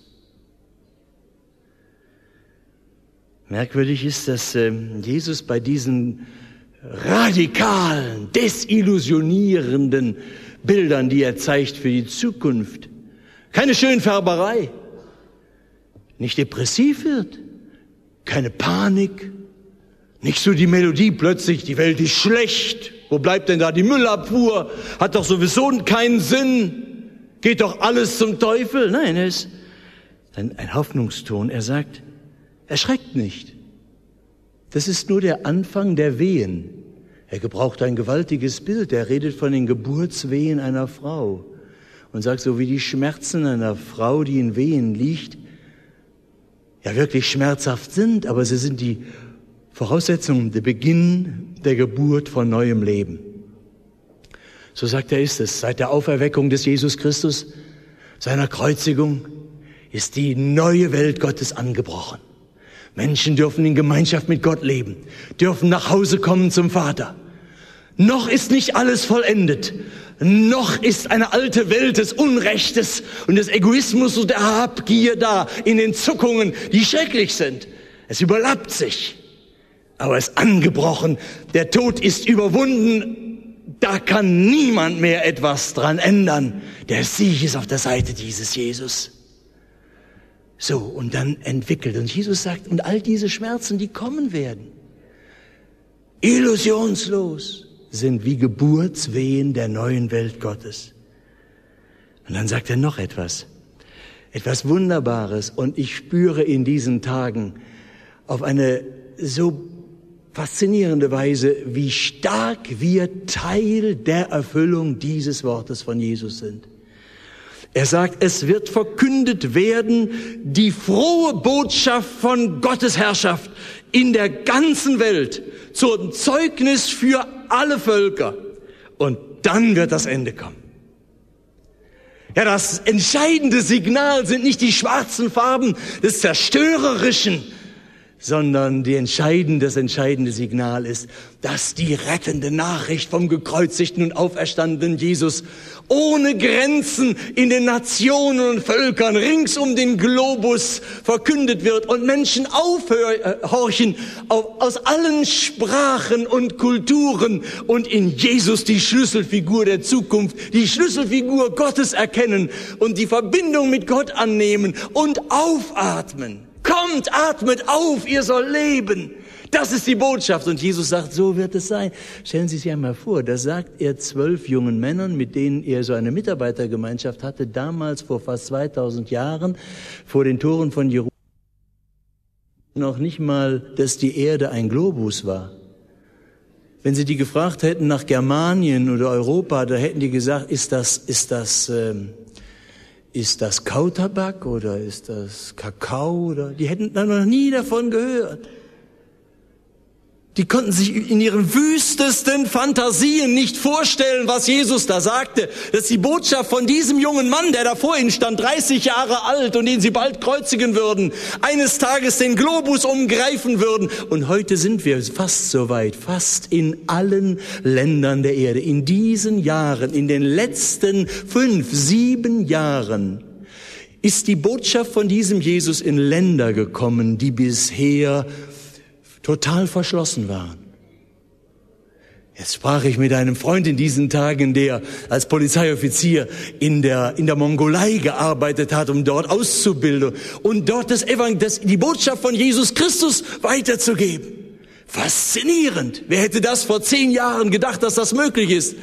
Merkwürdig ist, dass äh, Jesus bei diesen radikalen, desillusionierenden Bildern, die er zeigt für die Zukunft, keine Schönfärberei, nicht depressiv wird, keine Panik, nicht so die Melodie plötzlich, die Welt ist schlecht, wo bleibt denn da die Müllabfuhr, hat doch sowieso keinen Sinn, geht doch alles zum Teufel. Nein, er ist ein, ein Hoffnungston, er sagt, erschreckt nicht. Das ist nur der Anfang der Wehen. Er gebraucht ein gewaltiges Bild. Er redet von den Geburtswehen einer Frau und sagt, so wie die Schmerzen einer Frau, die in Wehen liegt, ja wirklich schmerzhaft sind, aber sie sind die Voraussetzung, der Beginn der Geburt von neuem Leben. So sagt er, ist es. Seit der Auferweckung des Jesus Christus, seiner Kreuzigung, ist die neue Welt Gottes angebrochen. Menschen dürfen in Gemeinschaft mit Gott leben, dürfen nach Hause kommen zum Vater. Noch ist nicht alles vollendet. Noch ist eine alte Welt des Unrechtes und des Egoismus und der Habgier da in den Zuckungen, die schrecklich sind. Es überlappt sich, aber es ist angebrochen. Der Tod ist überwunden. Da kann niemand mehr etwas dran ändern. Der Sieg ist auf der Seite dieses Jesus. So, und dann entwickelt. Und Jesus sagt, und all diese Schmerzen, die kommen werden, illusionslos, sind wie Geburtswehen der neuen Welt Gottes. Und dann sagt er noch etwas, etwas Wunderbares. Und ich spüre in diesen Tagen auf eine so faszinierende Weise, wie stark wir Teil der Erfüllung dieses Wortes von Jesus sind. Er sagt, es wird verkündet werden, die frohe Botschaft von Gottes Herrschaft in der ganzen Welt zum Zeugnis für alle Völker. Und dann wird das Ende kommen. Ja, das entscheidende Signal sind nicht die schwarzen Farben des Zerstörerischen, sondern die entscheidende, das entscheidende Signal ist, dass die rettende Nachricht vom gekreuzigten und auferstandenen Jesus ohne Grenzen in den Nationen und Völkern rings um den Globus verkündet wird und Menschen aufhorchen aus allen Sprachen und Kulturen und in Jesus die Schlüsselfigur der Zukunft, die Schlüsselfigur Gottes erkennen und die Verbindung mit Gott annehmen und aufatmen. Kommt, atmet auf, ihr sollt leben. Das ist die Botschaft. Und Jesus sagt, so wird es sein. Stellen Sie sich einmal vor, das sagt er zwölf jungen Männern, mit denen er so eine Mitarbeitergemeinschaft hatte, damals vor fast zweitausend Jahren, vor den Toren von Jerusalem. Noch nicht mal, dass die Erde ein Globus war. Wenn Sie die gefragt hätten nach Germanien oder Europa, da hätten die gesagt, ist das, ist das, ähm, Ist das Kautabak oder ist das Kakao? Oder die hätten da noch nie davon gehört. Die konnten sich in ihren wüstesten Fantasien nicht vorstellen, was Jesus da sagte. Das ist die Botschaft von diesem jungen Mann, der da vor ihnen stand, dreißig Jahre alt und den sie bald kreuzigen würden, eines Tages den Globus umgreifen würden. Und heute sind wir fast so weit, fast in allen Ländern der Erde. In diesen Jahren, in den letzten fünf, sieben Jahren, ist die Botschaft von diesem Jesus in Länder gekommen, die bisher total verschlossen waren. Jetzt sprach ich mit einem Freund in diesen Tagen, der als Polizeioffizier in der, in der Mongolei gearbeitet hat, um dort auszubilden und dort das Evangel- das, die Botschaft von Jesus Christus weiterzugeben. Faszinierend. Wer hätte das vor zehn Jahren gedacht, dass das möglich ist?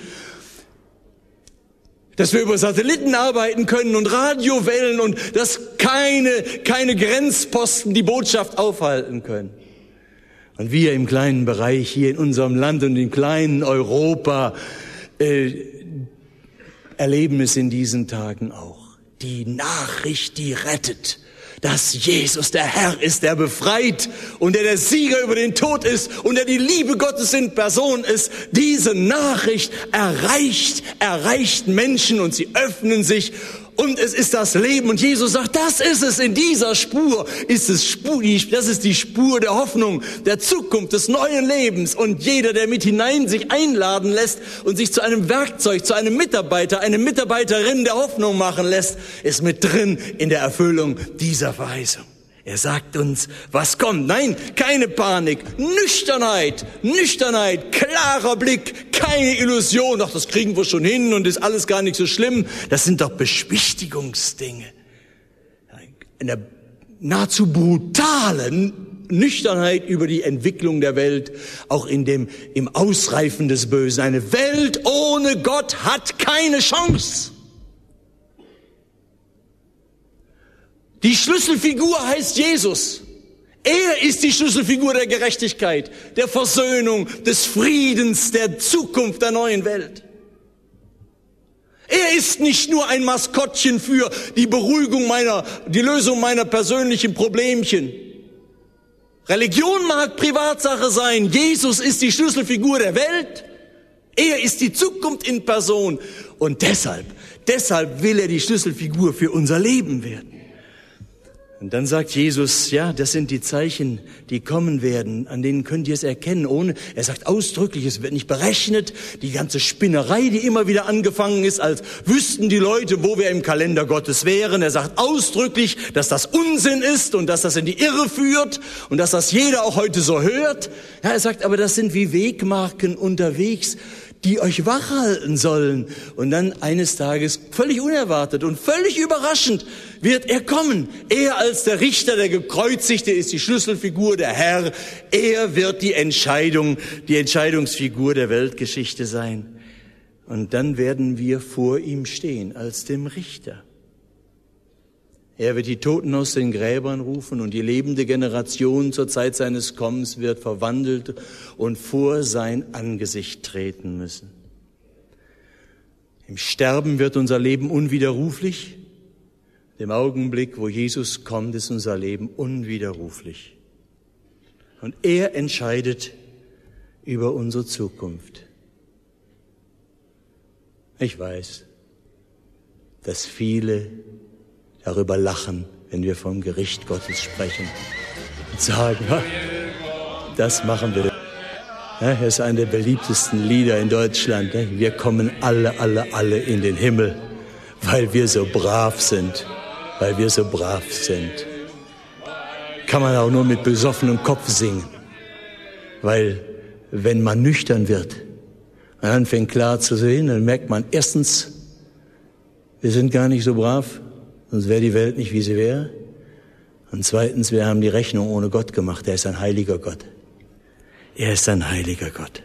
Dass wir über Satelliten arbeiten können und Radiowellen und dass keine, keine Grenzposten die Botschaft aufhalten können. Und wir im kleinen Bereich hier in unserem Land und im kleinen Europa äh, erleben es in diesen Tagen auch. Die Nachricht, die rettet. dass Jesus der Herr ist, der befreit und der der Sieger über den Tod ist und der die Liebe Gottes in Person ist. Diese Nachricht erreicht, erreicht Menschen und sie öffnen sich und es ist das Leben. Und Jesus sagt, das ist es, in dieser Spur ist es Spur, das ist die Spur der Hoffnung, der Zukunft, des neuen Lebens. Und jeder, der mit hinein sich einladen lässt und sich zu einem Werkzeug, zu einem Mitarbeiter, eine Mitarbeiterin der Hoffnung machen lässt, ist mit drin in der Erfüllung dieser Verheißung. Er sagt uns, was kommt. Nein, keine Panik, Nüchternheit, Nüchternheit, klarer Blick, keine Illusion. Ach, das kriegen wir schon hin und ist alles gar nicht so schlimm. Das sind doch Beschwichtigungsdinge. Eine nahezu brutale Nüchternheit über die Entwicklung der Welt, auch in dem, im Ausreifen des Bösen. Eine Welt ohne Gott hat keine Chance. Die Schlüsselfigur heißt Jesus. Er ist die Schlüsselfigur der Gerechtigkeit, der Versöhnung, des Friedens, der Zukunft der neuen Welt. Er ist nicht nur ein Maskottchen für die Beruhigung meiner, die Lösung meiner persönlichen Problemchen. Religion mag Privatsache sein. Jesus ist die Schlüsselfigur der Welt. Er ist die Zukunft in Person. Und deshalb, deshalb will er die Schlüsselfigur für unser Leben werden. Und dann sagt Jesus, ja, das sind die Zeichen, die kommen werden, an denen könnt ihr es erkennen, ohne, er sagt ausdrücklich, es wird nicht berechnet, die ganze Spinnerei, die immer wieder angefangen ist, als wüssten die Leute, wo wir im Kalender Gottes wären. Er sagt ausdrücklich, dass das Unsinn ist und dass das in die Irre führt und dass das jeder auch heute so hört. Ja, er sagt, aber das sind wie Wegmarken unterwegs, die euch wachhalten sollen. Und dann eines Tages, völlig unerwartet und völlig überraschend, wird er kommen. Er als der Richter, der Gekreuzigte, ist die Schlüsselfigur, der Herr. Er wird die Entscheidung, die Entscheidungsfigur der Weltgeschichte sein. Und dann werden wir vor ihm stehen, als dem Richter. Er wird die Toten aus den Gräbern rufen und die lebende Generation zur Zeit seines Kommens wird verwandelt und vor sein Angesicht treten müssen. Im Sterben wird unser Leben unwiderruflich. Im Augenblick, wo Jesus kommt, ist unser Leben unwiderruflich. Und er entscheidet über unsere Zukunft. Ich weiß, dass viele darüber lachen, wenn wir vom Gericht Gottes sprechen und sagen, das machen wir. Ja, das ist einer der beliebtesten Lieder in Deutschland. Wir kommen alle, alle, alle in den Himmel, weil wir so brav sind, weil wir so brav sind. Kann man auch nur mit besoffenem Kopf singen, weil wenn man nüchtern wird und anfängt klar zu sehen, dann merkt man erstens, wir sind gar nicht so brav, sonst wäre die Welt nicht, wie sie wäre. Und zweitens, wir haben die Rechnung ohne Gott gemacht. Er ist ein heiliger Gott. Er ist ein heiliger Gott.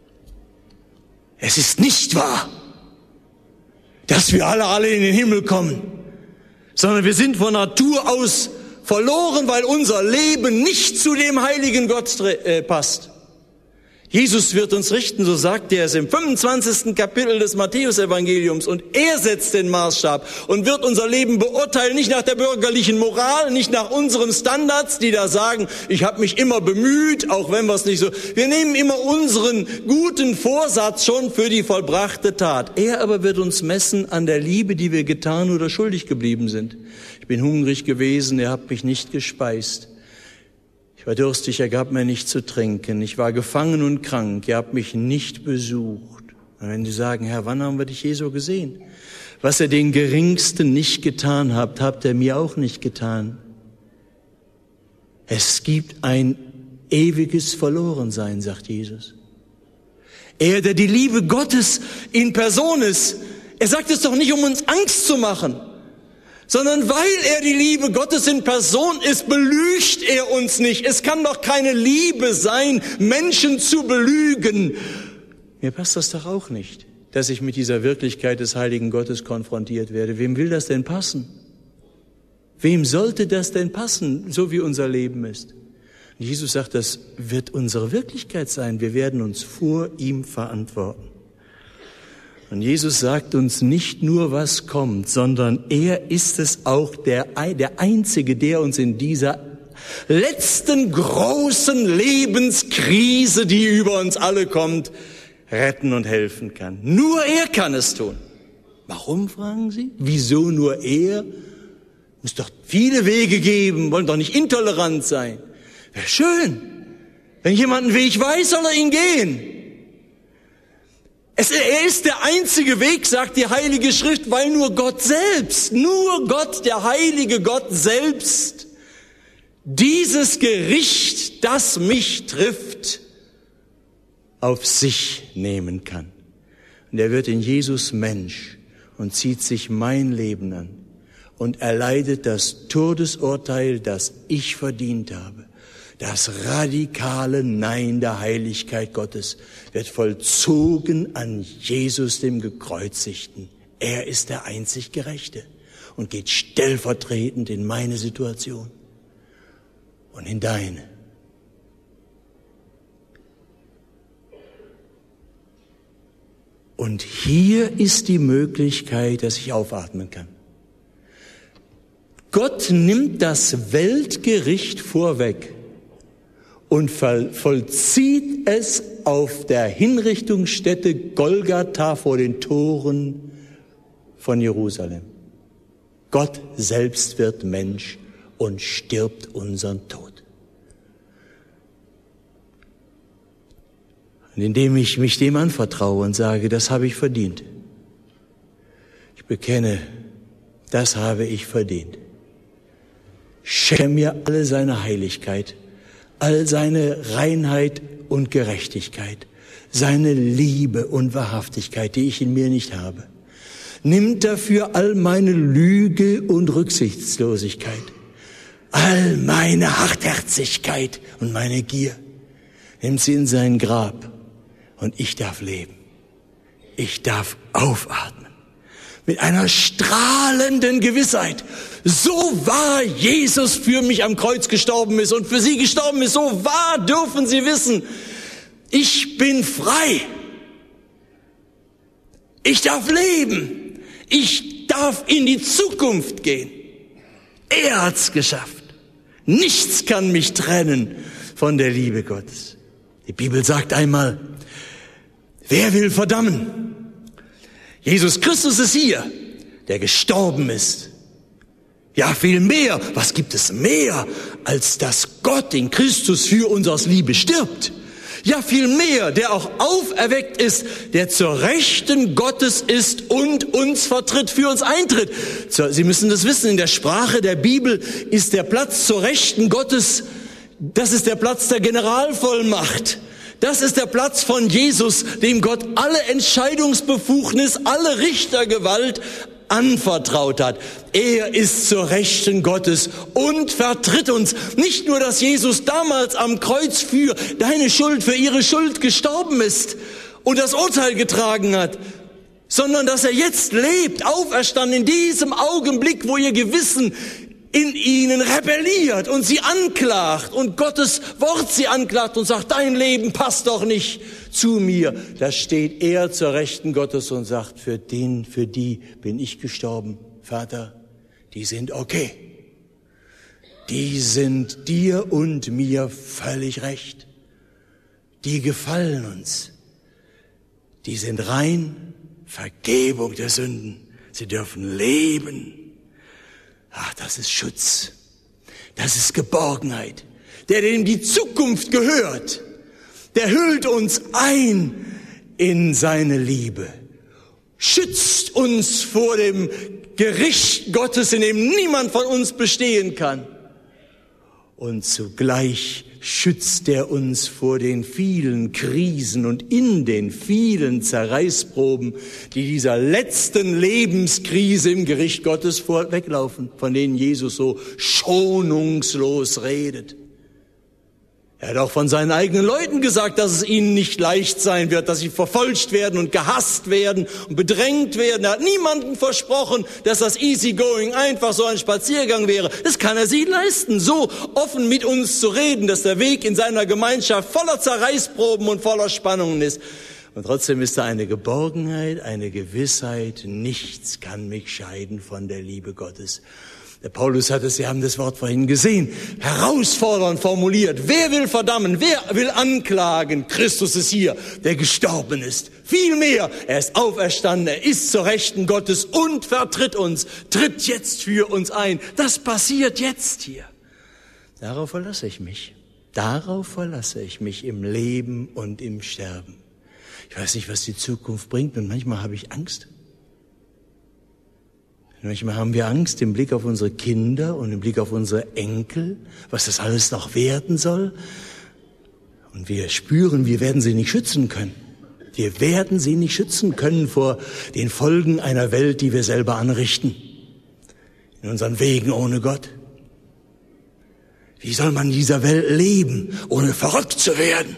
Es ist nicht wahr, dass wir alle, alle in den Himmel kommen, sondern wir sind von Natur aus verloren, weil unser Leben nicht zu dem heiligen Gott äh, passt. Jesus wird uns richten, so sagt er es im fünfundzwanzigsten Kapitel des Matthäus-Evangeliums. Und er setzt den Maßstab und wird unser Leben beurteilen, nicht nach der bürgerlichen Moral, nicht nach unseren Standards, die da sagen, ich habe mich immer bemüht, auch wenn wir es nicht so. Wir nehmen immer unseren guten Vorsatz schon für die vollbrachte Tat. Er aber wird uns messen an der Liebe, die wir getan oder schuldig geblieben sind. Ich bin hungrig gewesen, ihr habt mich nicht gespeist. Ich war durstig, er gab mir nicht zu trinken. Ich war gefangen und krank, ihr habt mich nicht besucht. Und wenn die sagen, Herr, wann haben wir dich je so gesehen? Was ihr den Geringsten nicht getan habt, habt ihr mir auch nicht getan. Es gibt ein ewiges Verlorensein, sagt Jesus. Er, der die Liebe Gottes in Person ist, er sagt es doch nicht, um uns Angst zu machen, sondern weil er die Liebe Gottes in Person ist, belügt er uns nicht. Es kann doch keine Liebe sein, Menschen zu belügen. Mir passt das doch auch nicht, dass ich mit dieser Wirklichkeit des heiligen Gottes konfrontiert werde. Wem will das denn passen? Wem sollte das denn passen, so wie unser Leben ist? Und Jesus sagt, das wird unsere Wirklichkeit sein. Wir werden uns vor ihm verantworten. Und Jesus sagt uns nicht nur, was kommt, sondern er ist es auch der, der Einzige, der uns in dieser letzten großen Lebenskrise, die über uns alle kommt, retten und helfen kann. Nur er kann es tun. Warum, fragen Sie? Wieso nur er? Muss doch viele Wege geben, wollen doch nicht intolerant sein. Wäre schön. Wenn jemand einen Weg weiß, soll er ihn gehen. Es, er ist der einzige Weg, sagt die Heilige Schrift, weil nur Gott selbst, nur Gott, der heilige Gott selbst, dieses Gericht, das mich trifft, auf sich nehmen kann. Und er wird in Jesus Mensch und zieht sich mein Leben an und erleidet das Todesurteil, das ich verdient habe. Das radikale Nein der Heiligkeit Gottes wird vollzogen an Jesus, dem Gekreuzigten. Er ist der einzig Gerechte und geht stellvertretend in meine Situation und in deine. Und hier ist die Möglichkeit, dass ich aufatmen kann. Gott nimmt das Weltgericht vorweg und vollzieht es auf der Hinrichtungsstätte Golgatha vor den Toren von Jerusalem. Gott selbst wird Mensch und stirbt unseren Tod. Und indem ich mich dem anvertraue und sage, das habe ich verdient. Ich bekenne, das habe ich verdient. Schenke mir alle seine Heiligkeit, all seine Reinheit und Gerechtigkeit, seine Liebe und Wahrhaftigkeit, die ich in mir nicht habe. Nimmt dafür all meine Lüge und Rücksichtslosigkeit, all meine Hartherzigkeit und meine Gier. Nimmt sie in sein Grab und ich darf leben. Ich darf aufatmen. Mit einer strahlenden Gewissheit. So wahr Jesus für mich am Kreuz gestorben ist und für Sie gestorben ist, so wahr dürfen Sie wissen, ich bin frei. Ich darf leben. Ich darf in die Zukunft gehen. Er hat's geschafft. Nichts kann mich trennen von der Liebe Gottes. Die Bibel sagt einmal, wer will verdammen? Jesus Christus ist hier, der gestorben ist. Ja, viel mehr. Was gibt es mehr, als dass Gott in Christus für uns aus Liebe stirbt? Ja, viel mehr, der auch auferweckt ist, der zur Rechten Gottes ist und uns vertritt, für uns eintritt. Sie müssen das wissen, in der Sprache der Bibel ist der Platz zur Rechten Gottes, das ist der Platz der Generalvollmacht. Das ist der Platz von Jesus, dem Gott alle Entscheidungsbefugnis, alle Richtergewalt anvertraut hat. Er ist zur Rechten Gottes und vertritt uns. Nicht nur, dass Jesus damals am Kreuz für deine Schuld, für ihre Schuld gestorben ist und das Urteil getragen hat, sondern dass er jetzt lebt, auferstanden in diesem Augenblick, wo ihr Gewissen in ihnen rebelliert und sie anklagt und Gottes Wort sie anklagt und sagt, dein Leben passt doch nicht zu mir. Da steht er zur Rechten Gottes und sagt, für den, für die bin ich gestorben, Vater, die sind okay. Die sind dir und mir völlig recht. Die gefallen uns. Die sind rein, Vergebung der Sünden. Sie dürfen leben. Ach, das ist Schutz. Das ist Geborgenheit. Der, dem die Zukunft gehört, der hüllt uns ein in seine Liebe. Schützt uns vor dem Gericht Gottes, in dem niemand von uns bestehen kann. Und zugleich schützt er uns vor den vielen Krisen und in den vielen Zerreißproben, die dieser letzten Lebenskrise im Gericht Gottes vorweglaufen, von denen Jesus so schonungslos redet. Er hat auch von seinen eigenen Leuten gesagt, dass es ihnen nicht leicht sein wird, dass sie verfolgt werden und gehasst werden und bedrängt werden. Er hat niemandem versprochen, dass das easygoing einfach so ein Spaziergang wäre. Das kann er sich leisten, so offen mit uns zu reden, dass der Weg in seiner Gemeinschaft voller Zerreißproben und voller Spannungen ist. Und trotzdem ist da eine Geborgenheit, eine Gewissheit, nichts kann mich scheiden von der Liebe Gottes. Der Paulus hat es, Sie haben das Wort vorhin gesehen, herausfordernd formuliert. Wer will verdammen? Wer will anklagen? Christus ist hier, der gestorben ist. Vielmehr, er ist auferstanden, er ist zur Rechten Gottes und vertritt uns, tritt jetzt für uns ein. Das passiert jetzt hier. Darauf verlasse ich mich. Darauf verlasse ich mich im Leben und im Sterben. Ich weiß nicht, was die Zukunft bringt und manchmal habe ich Angst. Manchmal haben wir Angst im Blick auf unsere Kinder und im Blick auf unsere Enkel, was das alles noch werden soll. Und wir spüren, wir werden sie nicht schützen können. Wir werden sie nicht schützen können vor den Folgen einer Welt, die wir selber anrichten. In unseren Wegen ohne Gott. Wie soll man in dieser Welt leben, ohne verrückt zu werden?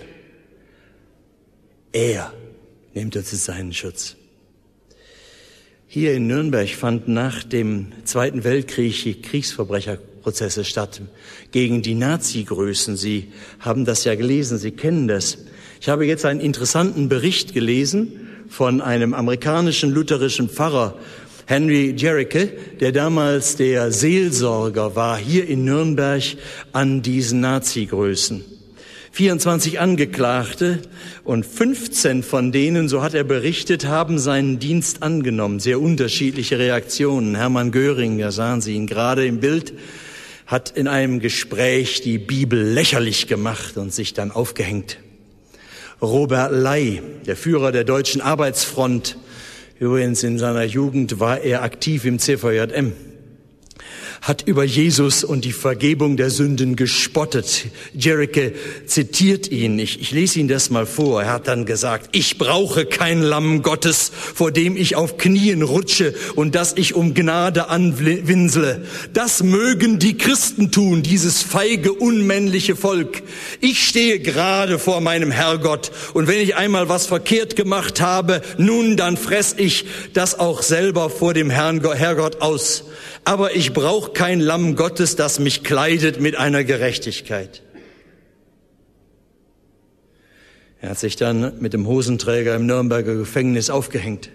Er nimmt uns in seinen Schutz. Hier in Nürnberg fanden nach dem Zweiten Weltkrieg Kriegsverbrecherprozesse statt gegen die Nazi-Größen. Sie haben das ja gelesen, Sie kennen das. Ich habe jetzt einen interessanten Bericht gelesen von einem amerikanischen lutherischen Pfarrer, Henry Jericke, der damals der Seelsorger war, hier in Nürnberg an diesen Nazi-Größen. vierundzwanzig Angeklagte und fünfzehn von denen, so hat er berichtet, haben seinen Dienst angenommen. Sehr unterschiedliche Reaktionen. Hermann Göring, da sahen Sie ihn gerade im Bild, hat in einem Gespräch die Bibel lächerlich gemacht und sich dann aufgehängt. Robert Ley, der Führer der Deutschen Arbeitsfront, übrigens in seiner Jugend war er aktiv im C V J M, hat über Jesus und die Vergebung der Sünden gespottet. Jericke zitiert ihn. Ich, ich lese Ihnen das mal vor. Er hat dann gesagt, ich brauche kein Lamm Gottes, vor dem ich auf Knien rutsche und das ich um Gnade anwinsle. Das mögen die Christen tun, dieses feige, unmännliche Volk. Ich stehe gerade vor meinem Herrgott und wenn ich einmal was verkehrt gemacht habe, nun dann fress ich das auch selber vor dem Herrn, Herrgott aus. Aber ich brauche kein Lamm Gottes, das mich kleidet mit einer Gerechtigkeit. Er hat sich dann mit dem Hosenträger im Nürnberger Gefängnis aufgehängt.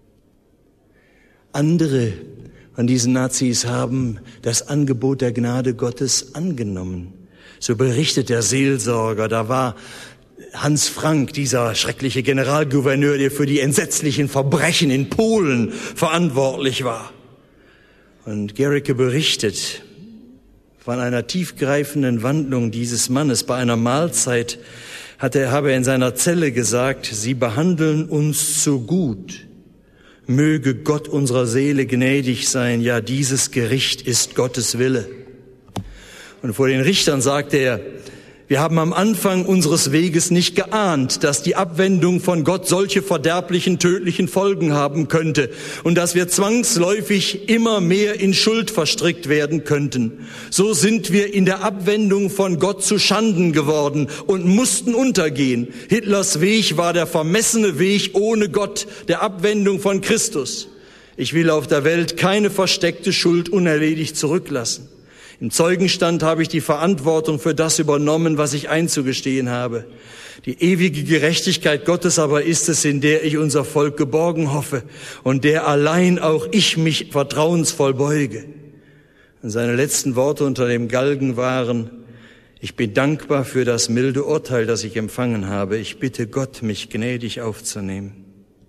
Andere von diesen Nazis haben das Angebot der Gnade Gottes angenommen. So berichtet der Seelsorger, da war Hans Frank, dieser schreckliche Generalgouverneur, der für die entsetzlichen Verbrechen in Polen verantwortlich war. Und Jericke berichtet von einer tiefgreifenden Wandlung dieses Mannes. Bei einer Mahlzeit hat er, habe er in seiner Zelle gesagt, Sie behandeln uns zu gut. Möge Gott unserer Seele gnädig sein. Ja, dieses Gericht ist Gottes Wille. Und vor den Richtern sagte er, wir haben am Anfang unseres Weges nicht geahnt, dass die Abwendung von Gott solche verderblichen, tödlichen Folgen haben könnte und dass wir zwangsläufig immer mehr in Schuld verstrickt werden könnten. So sind wir in der Abwendung von Gott zu Schanden geworden und mussten untergehen. Hitlers Weg war der vermessene Weg ohne Gott, der Abwendung von Christus. Ich will auf der Welt keine versteckte Schuld unerledigt zurücklassen. Im Zeugenstand habe ich die Verantwortung für das übernommen, was ich einzugestehen habe. Die ewige Gerechtigkeit Gottes aber ist es, in der ich unser Volk geborgen hoffe und der allein auch ich mich vertrauensvoll beuge. Und seine letzten Worte unter dem Galgen waren, ich bin dankbar für das milde Urteil, das ich empfangen habe. Ich bitte Gott, mich gnädig aufzunehmen.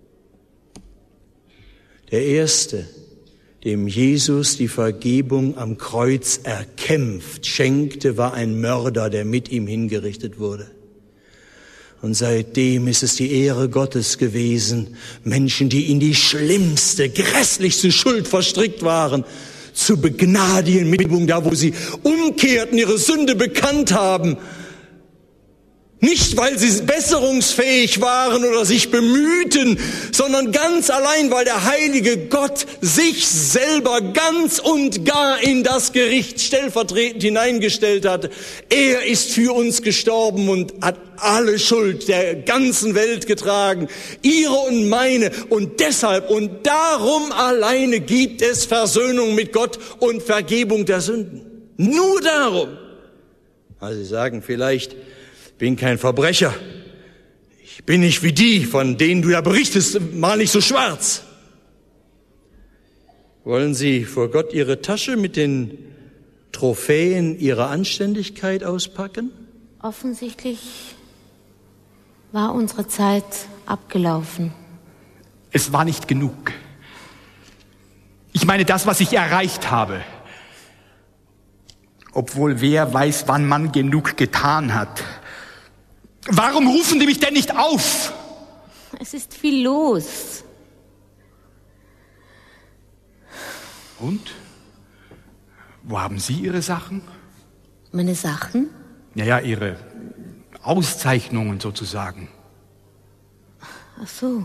Der Erste, dem Jesus die Vergebung am Kreuz erkämpft, schenkte, war ein Mörder, der mit ihm hingerichtet wurde. Und seitdem ist es die Ehre Gottes gewesen, Menschen, die in die schlimmste, grässlichste Schuld verstrickt waren, zu begnadigen, mit da, wo sie umkehrten, ihre Sünde bekannt haben. Nicht, weil sie besserungsfähig waren oder sich bemühten, sondern ganz allein, weil der heilige Gott sich selber ganz und gar in das Gericht stellvertretend hineingestellt hat. Er ist für uns gestorben und hat alle Schuld der ganzen Welt getragen, ihre und meine. Und deshalb und darum alleine gibt es Versöhnung mit Gott und Vergebung der Sünden. Nur darum. Also Sie sagen vielleicht, ich bin kein Verbrecher. Ich Ich bin nicht wie die, von denen du ja berichtest, mal nicht so schwarz. Wollen Sie vor Gott Ihre Tasche mit den Trophäen Ihrer Anständigkeit auspacken? Offensichtlich war unsere Zeit abgelaufen. Es war nicht genug. Ich meine das, was ich erreicht habe. Obwohl wer weiß, wann man genug getan hat. Warum rufen die mich denn nicht auf? Es ist viel los. Und? Wo haben Sie Ihre Sachen? Meine Sachen? Ja, ja, Ihre Auszeichnungen sozusagen. Ach so.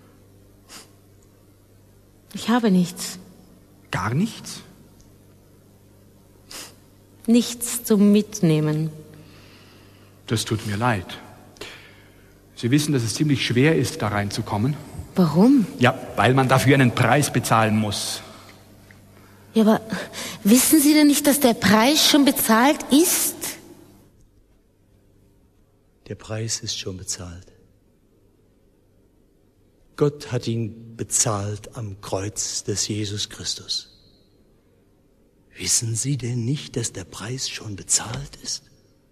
Ich habe nichts. Gar nichts? Nichts zum Mitnehmen. Das tut mir leid. Sie wissen, dass es ziemlich schwer ist, da reinzukommen? Warum? Ja, weil man dafür einen Preis bezahlen muss. Ja, aber wissen Sie denn nicht, dass der Preis schon bezahlt ist? Der Preis ist schon bezahlt. Gott hat ihn bezahlt am Kreuz des Jesus Christus. Wissen Sie denn nicht, dass der Preis schon bezahlt ist?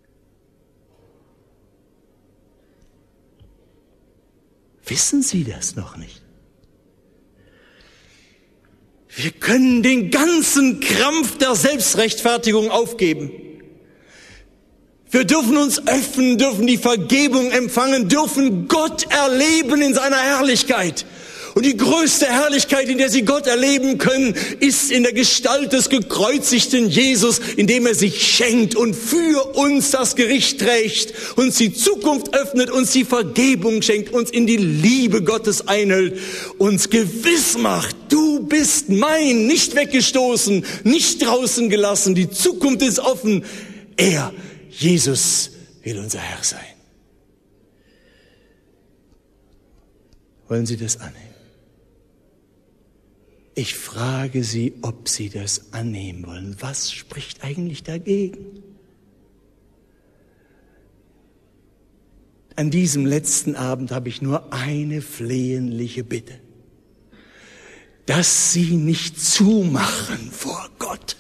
Wissen Sie das noch nicht? Wir können den ganzen Krampf der Selbstrechtfertigung aufgeben. Wir dürfen uns öffnen, dürfen die Vergebung empfangen, dürfen Gott erleben in seiner Herrlichkeit. Und die größte Herrlichkeit, in der Sie Gott erleben können, ist in der Gestalt des gekreuzigten Jesus, indem er sich schenkt und für uns das Gericht trägt, uns die Zukunft öffnet, uns die Vergebung schenkt, uns in die Liebe Gottes einhüllt, uns gewiss macht, du bist mein, nicht weggestoßen, nicht draußen gelassen, die Zukunft ist offen. Er, Jesus, will unser Herr sein. Wollen Sie das annehmen? Ich frage Sie, ob Sie das annehmen wollen. Was spricht eigentlich dagegen? An diesem letzten Abend habe ich nur eine flehentliche Bitte. Dass Sie nicht zumachen vor Gott.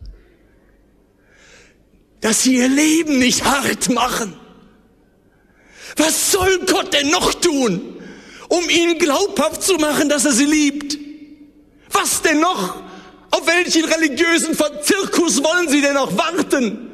Dass Sie Ihr Leben nicht hart machen. Was soll Gott denn noch tun, um Ihnen glaubhaft zu machen, dass er Sie liebt? Was denn noch? Auf welchen religiösen Zirkus wollen Sie denn noch warten?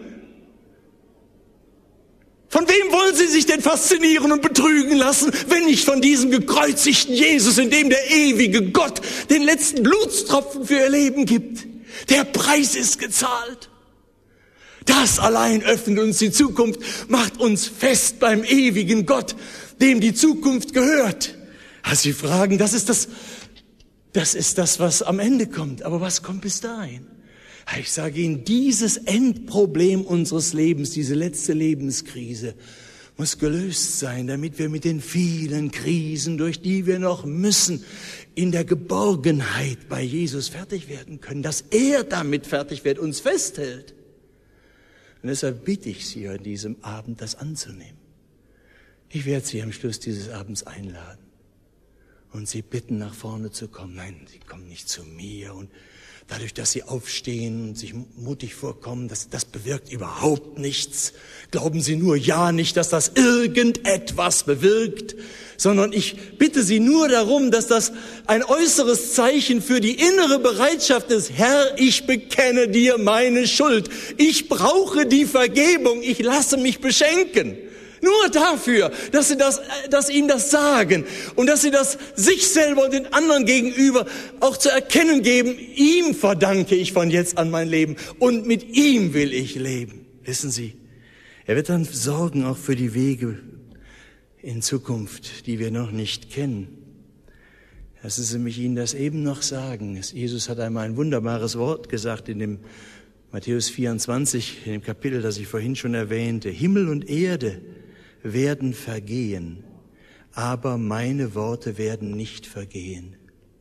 Von wem wollen Sie sich denn faszinieren und betrügen lassen, wenn nicht von diesem gekreuzigten Jesus, in dem der ewige Gott den letzten Blutstropfen für Ihr Leben gibt? Der Preis ist gezahlt. Das allein öffnet uns die Zukunft, macht uns fest beim ewigen Gott, dem die Zukunft gehört. Also Sie fragen, das ist das... Das ist das, was am Ende kommt. Aber was kommt bis dahin? Ich sage Ihnen, dieses Endproblem unseres Lebens, diese letzte Lebenskrise, muss gelöst sein, damit wir mit den vielen Krisen, durch die wir noch müssen, in der Geborgenheit bei Jesus fertig werden können, dass er damit fertig wird, uns festhält. Und deshalb bitte ich Sie an diesem Abend, das anzunehmen. Ich werde Sie am Schluss dieses Abends einladen. Und Sie bitten, nach vorne zu kommen. Nein, Sie kommen nicht zu mir. Und dadurch, dass Sie aufstehen und sich mutig vorkommen, das, das bewirkt überhaupt nichts. Glauben Sie nur ja nicht, dass das irgendetwas bewirkt, sondern ich bitte Sie nur darum, dass das ein äußeres Zeichen für die innere Bereitschaft ist. Herr, ich bekenne dir meine Schuld. Ich brauche die Vergebung. Ich lasse mich beschenken. Nur dafür, dass sie das, dass ihnen das sagen und dass sie das sich selber und den anderen gegenüber auch zu erkennen geben. Ihm verdanke ich von jetzt an mein Leben und mit ihm will ich leben. Wissen Sie, er wird dann sorgen auch für die Wege in Zukunft, die wir noch nicht kennen. Lassen Sie mich Ihnen das eben noch sagen. Jesus hat einmal ein wunderbares Wort gesagt in dem Matthäus vierundzwanzig, in dem Kapitel, das ich vorhin schon erwähnte. Himmel und Erde werden vergehen, aber meine Worte werden nicht vergehen.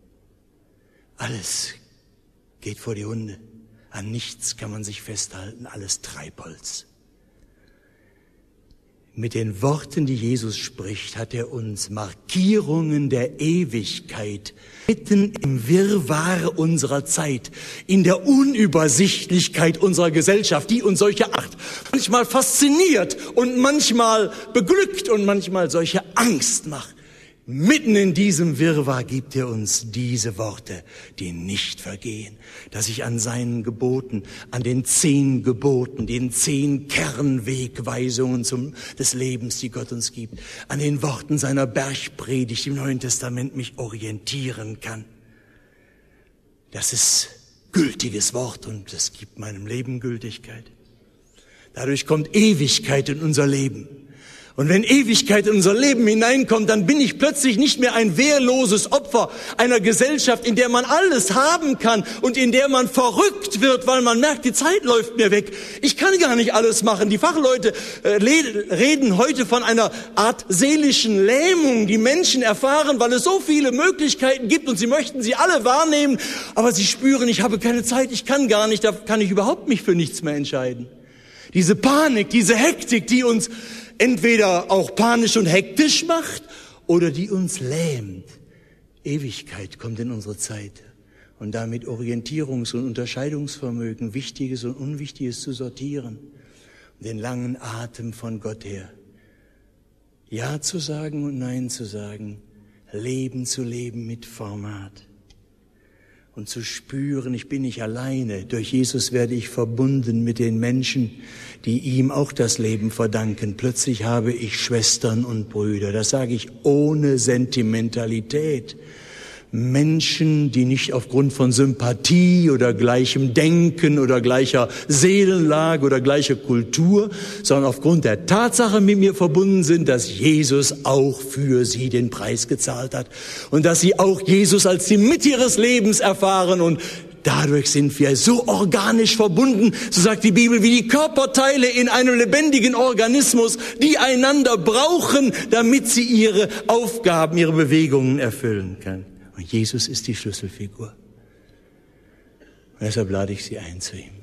Alles geht vor die Hunde. An nichts kann man sich festhalten, alles Treibholz. Mit den Worten, die Jesus spricht, hat er uns Markierungen der Ewigkeit mitten im Wirrwarr unserer Zeit, in der Unübersichtlichkeit unserer Gesellschaft, die uns solche Art manchmal fasziniert und manchmal beglückt und manchmal solche Angst macht. Mitten in diesem Wirrwarr gibt er uns diese Worte, die nicht vergehen, dass ich an seinen Geboten, an den zehn Geboten, den zehn Kernwegweisungen zum, des Lebens, die Gott uns gibt, an den Worten seiner Bergpredigt im Neuen Testament mich orientieren kann. Das ist gültiges Wort und es gibt meinem Leben Gültigkeit. Dadurch kommt Ewigkeit in unser Leben. Und wenn Ewigkeit in unser Leben hineinkommt, dann bin ich plötzlich nicht mehr ein wehrloses Opfer einer Gesellschaft, in der man alles haben kann und in der man verrückt wird, weil man merkt, die Zeit läuft mir weg. Ich kann gar nicht alles machen. Die Fachleute äh, reden heute von einer Art seelischen Lähmung, die Menschen erfahren, weil es so viele Möglichkeiten gibt und sie möchten sie alle wahrnehmen, aber sie spüren, ich habe keine Zeit, ich kann gar nicht, da kann ich überhaupt mich für nichts mehr entscheiden. Diese Panik, diese Hektik, die uns entweder auch panisch und hektisch macht oder die uns lähmt. Ewigkeit kommt in unsere Zeit und damit Orientierungs- und Unterscheidungsvermögen, Wichtiges und Unwichtiges zu sortieren, den langen Atem von Gott her. Ja zu sagen und Nein zu sagen, Leben zu leben mit Format. Und zu spüren, ich bin nicht alleine. Durch Jesus werde ich verbunden mit den Menschen, die ihm auch das Leben verdanken. Plötzlich habe ich Schwestern und Brüder. Das sage ich ohne Sentimentalität. Menschen, die nicht aufgrund von Sympathie oder gleichem Denken oder gleicher Seelenlage oder gleicher Kultur, sondern aufgrund der Tatsache mit mir verbunden sind, dass Jesus auch für sie den Preis gezahlt hat und dass sie auch Jesus als die Mitte ihres Lebens erfahren und dadurch sind wir so organisch verbunden, so sagt die Bibel, wie die Körperteile in einem lebendigen Organismus, die einander brauchen, damit sie ihre Aufgaben, ihre Bewegungen erfüllen können. Und Jesus ist die Schlüsselfigur. Und deshalb lade ich Sie ein zu ihm.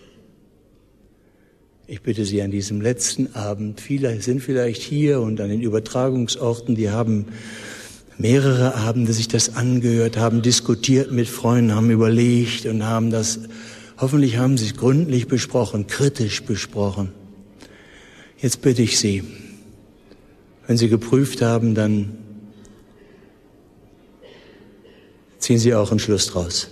Ich bitte Sie an diesem letzten Abend, viele sind vielleicht hier und an den Übertragungsorten, die haben mehrere Abende sich das angehört, haben diskutiert mit Freunden, haben überlegt und haben das, hoffentlich haben Sie es gründlich besprochen, kritisch besprochen. Jetzt bitte ich Sie, wenn Sie geprüft haben, dann ziehen Sie auch einen Schluss draus.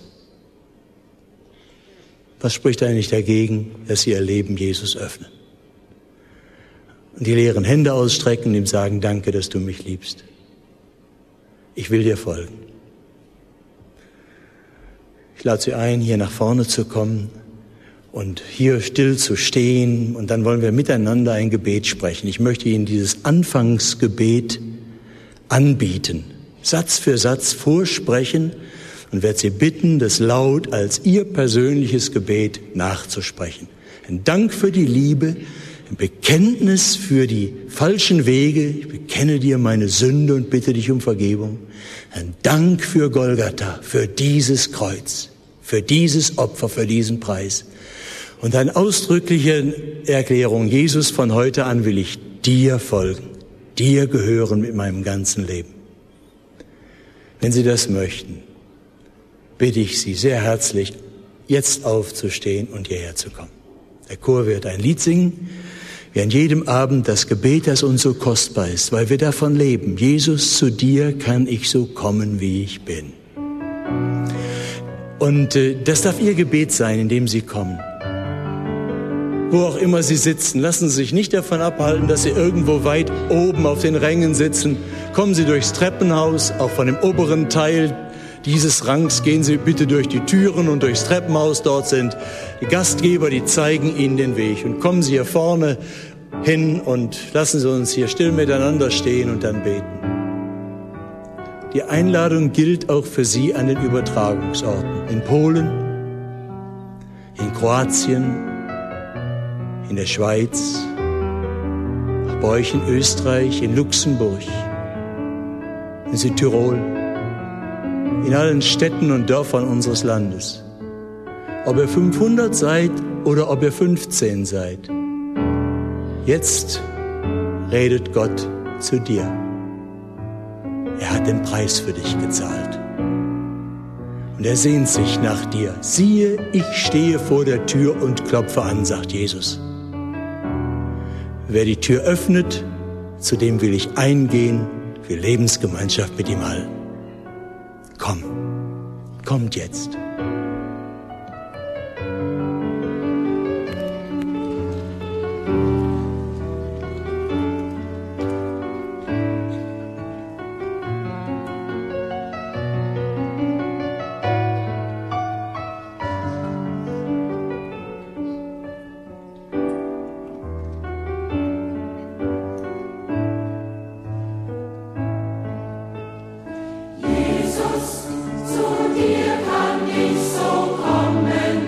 Was spricht eigentlich dagegen, dass Sie Ihr Leben Jesus öffnen? Und die leeren Hände ausstrecken und ihm sagen, danke, dass du mich liebst. Ich will dir folgen. Ich lade Sie ein, hier nach vorne zu kommen und hier still zu stehen. Und dann wollen wir miteinander ein Gebet sprechen. Ich möchte Ihnen dieses Anfangsgebet anbieten. Satz für Satz vorsprechen und werde Sie bitten, das laut als Ihr persönliches Gebet nachzusprechen. Ein Dank für die Liebe, ein Bekenntnis für die falschen Wege. Ich bekenne dir meine Sünde und bitte dich um Vergebung. Ein Dank für Golgatha, für dieses Kreuz, für dieses Opfer, für diesen Preis. Und eine ausdrückliche Erklärung, Jesus, von heute an will ich dir folgen, dir gehören mit meinem ganzen Leben. Wenn Sie das möchten, bitte ich Sie sehr herzlich, jetzt aufzustehen und hierher zu kommen. Der Chor wird ein Lied singen, wie an jedem Abend das Gebet, das uns so kostbar ist, weil wir davon leben. Jesus, zu dir kann ich so kommen, wie ich bin. Und äh, das darf Ihr Gebet sein, indem Sie kommen. Wo auch immer Sie sitzen, lassen Sie sich nicht davon abhalten, dass Sie irgendwo weit oben auf den Rängen sitzen. Kommen Sie durchs Treppenhaus, auch von dem oberen Teil dieses Rangs gehen Sie bitte durch die Türen und durchs Treppenhaus. Dort sind die Gastgeber, die zeigen Ihnen den Weg. Und kommen Sie hier vorne hin und lassen Sie uns hier still miteinander stehen und dann beten. Die Einladung gilt auch für Sie an den Übertragungsorten. In Polen, in Kroatien, in der Schweiz, auch bei euch in Österreich, in Luxemburg, in Südtirol, in allen Städten und Dörfern unseres Landes. Ob ihr fünfhundert seid oder ob ihr fünfzehn seid. Jetzt redet Gott zu dir. Er hat den Preis für dich gezahlt. Und er sehnt sich nach dir. Siehe, ich stehe vor der Tür und klopfe an, sagt Jesus. Wer die Tür öffnet, zu dem will ich eingehen, für Lebensgemeinschaft mit ihm halten. Komm, kommt jetzt. Zu dir kann ich so kommen.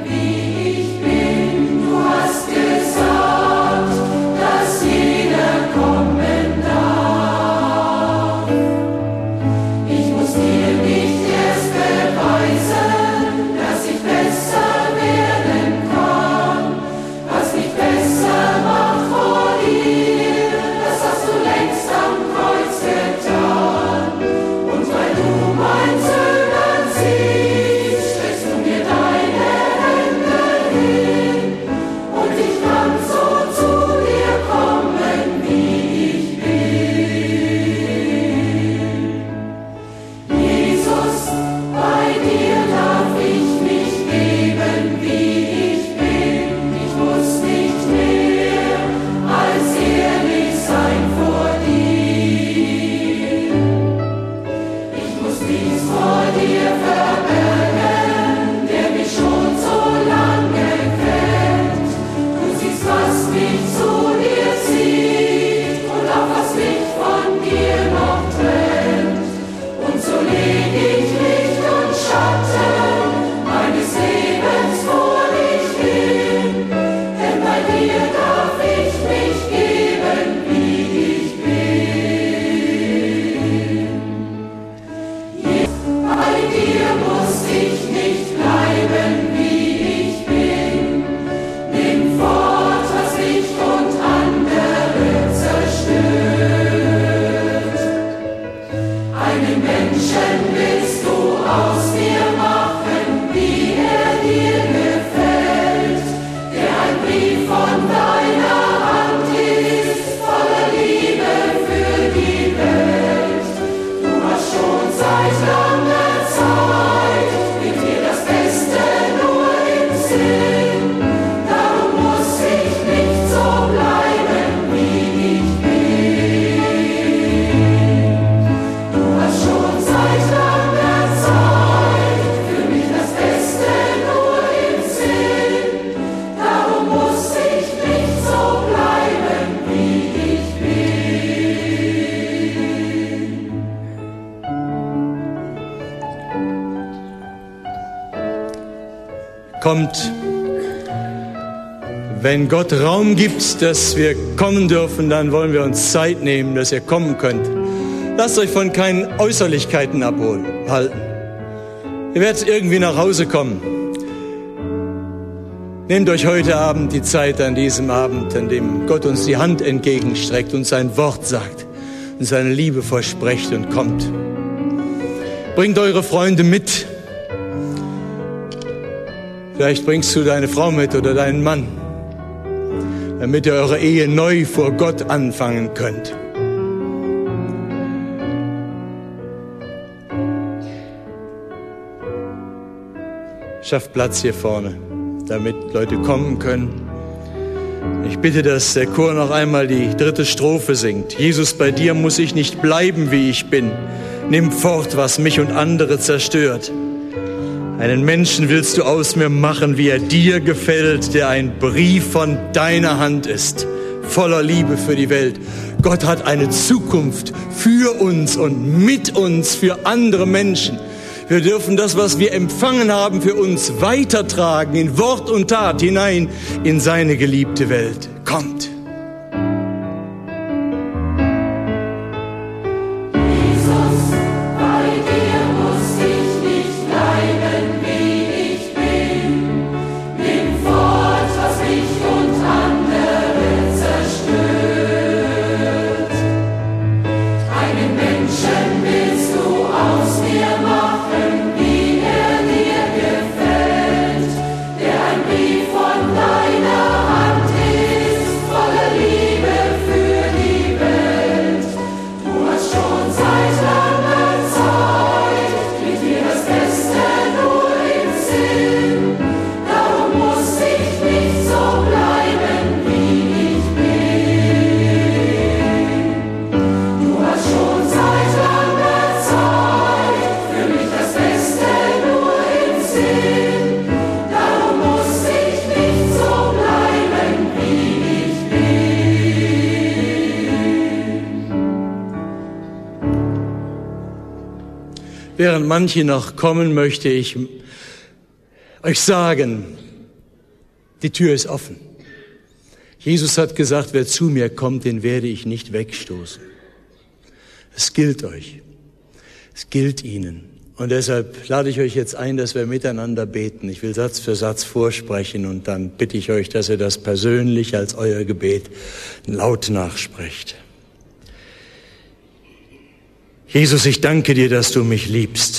kommt. Wenn Gott Raum gibt, dass wir kommen dürfen, dann wollen wir uns Zeit nehmen, dass ihr kommen könnt. Lasst euch von keinen Äußerlichkeiten abholen, halten. Ihr werdet irgendwie nach Hause kommen. Nehmt euch heute Abend die Zeit an diesem Abend, an dem Gott uns die Hand entgegenstreckt und sein Wort sagt und seine Liebe verspricht und kommt. Bringt eure Freunde mit. Vielleicht bringst du deine Frau mit oder deinen Mann, damit ihr eure Ehe neu vor Gott anfangen könnt. Schafft Platz hier vorne, damit Leute kommen können. Ich bitte, dass der Chor noch einmal die dritte Strophe singt. Jesus, bei dir muss ich nicht bleiben, wie ich bin. Nimm fort, was mich und andere zerstört. Einen Menschen willst du aus mir machen, wie er dir gefällt, der ein Brief von deiner Hand ist, voller Liebe für die Welt. Gott hat eine Zukunft für uns und mit uns, für andere Menschen. Wir dürfen das, was wir empfangen haben, für uns weitertragen, in Wort und Tat hinein in seine geliebte Welt. Kommt! Aus mir Während manche noch kommen, möchte ich euch sagen, die Tür ist offen. Jesus hat gesagt, wer zu mir kommt, den werde ich nicht wegstoßen. Es gilt euch. Es gilt Ihnen. Und deshalb lade ich euch jetzt ein, dass wir miteinander beten. Ich will Satz für Satz vorsprechen und dann bitte ich euch, dass ihr das persönlich als euer Gebet laut nachsprecht. Jesus, ich danke dir, dass du mich liebst.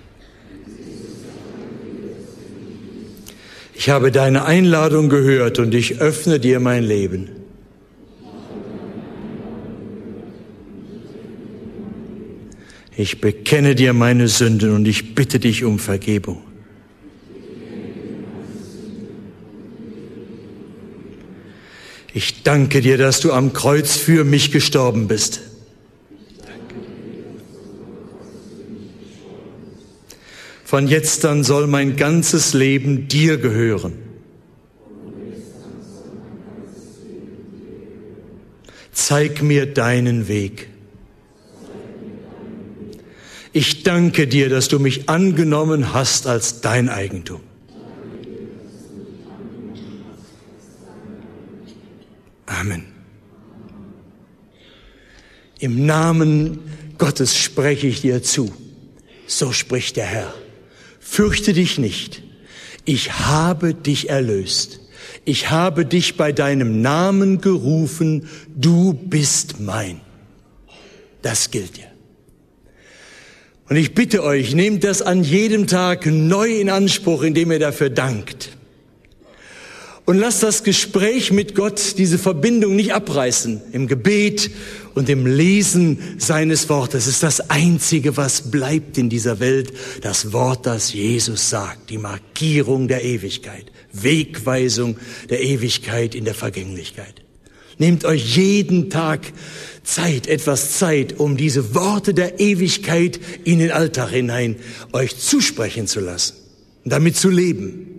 Ich habe deine Einladung gehört und ich öffne dir mein Leben. Ich bekenne dir meine Sünden und ich bitte dich um Vergebung. Ich danke dir, dass du am Kreuz für mich gestorben bist. Von jetzt an soll mein ganzes Leben dir gehören. Zeig mir deinen Weg. Ich danke dir, dass du mich angenommen hast als dein Eigentum. Amen. Im Namen Gottes spreche ich dir zu. So spricht der Herr. Fürchte dich nicht. Ich habe dich erlöst. Ich habe dich bei deinem Namen gerufen. Du bist mein. Das gilt dir. Und ich bitte euch, nehmt das an jedem Tag neu in Anspruch, indem ihr dafür dankt. Und lasst das Gespräch mit Gott diese Verbindung nicht abreißen. Im Gebet und im Lesen seines Wortes. Es ist das Einzige, was bleibt in dieser Welt. Das Wort, das Jesus sagt. Die Markierung der Ewigkeit. Wegweisung der Ewigkeit in der Vergänglichkeit. Nehmt euch jeden Tag Zeit, etwas Zeit, um diese Worte der Ewigkeit in den Alltag hinein euch zusprechen zu lassen. Damit zu leben.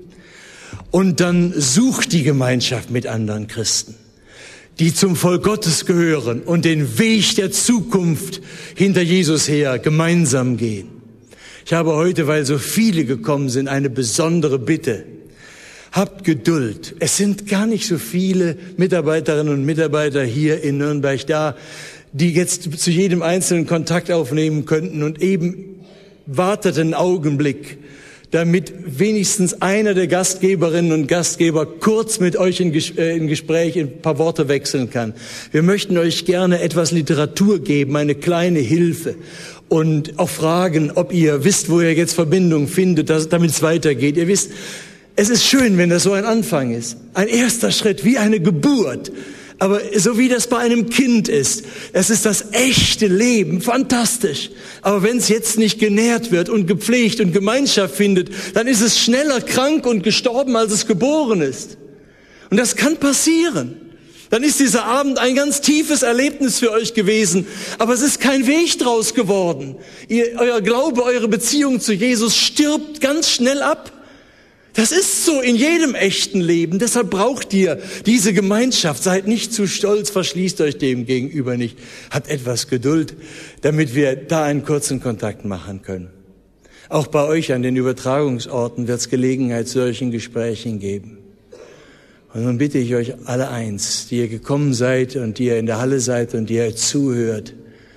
Und dann sucht die Gemeinschaft mit anderen Christen, die zum Volk Gottes gehören und den Weg der Zukunft hinter Jesus her gemeinsam gehen. Ich habe heute, weil so viele gekommen sind, eine besondere Bitte. Habt Geduld. Es sind gar nicht so viele Mitarbeiterinnen und Mitarbeiter hier in Nürnberg da, die jetzt zu jedem Einzelnen Kontakt aufnehmen könnten und eben wartet einen Augenblick, damit wenigstens einer der Gastgeberinnen und Gastgeber kurz mit euch in, Ges- äh, in Gespräch ein paar Worte wechseln kann. Wir möchten euch gerne etwas Literatur geben, eine kleine Hilfe und auch fragen, ob ihr wisst, wo ihr jetzt Verbindung findet, dass, damit es weitergeht. Ihr wisst, es ist schön, wenn das so ein Anfang ist. Ein erster Schritt, wie eine Geburt. Aber so wie das bei einem Kind ist, es ist das echte Leben, fantastisch. Aber wenn es jetzt nicht genährt wird und gepflegt und Gemeinschaft findet, dann ist es schneller krank und gestorben, als es geboren ist. Und das kann passieren. Dann ist dieser Abend ein ganz tiefes Erlebnis für euch gewesen, aber es ist kein Weg draus geworden. Ihr, euer Glaube, eure Beziehung zu Jesus stirbt ganz schnell ab. Das ist so in jedem echten Leben. Deshalb braucht ihr diese Gemeinschaft. Seid nicht zu stolz, verschließt euch dem gegenüber nicht. Habt etwas Geduld, damit wir da einen kurzen Kontakt machen können. Auch bei euch an den Übertragungsorten wird es Gelegenheit zu solchen Gesprächen geben. Und nun bitte ich euch alle eins, die ihr gekommen seid und die ihr in der Halle seid und die ihr zuhört.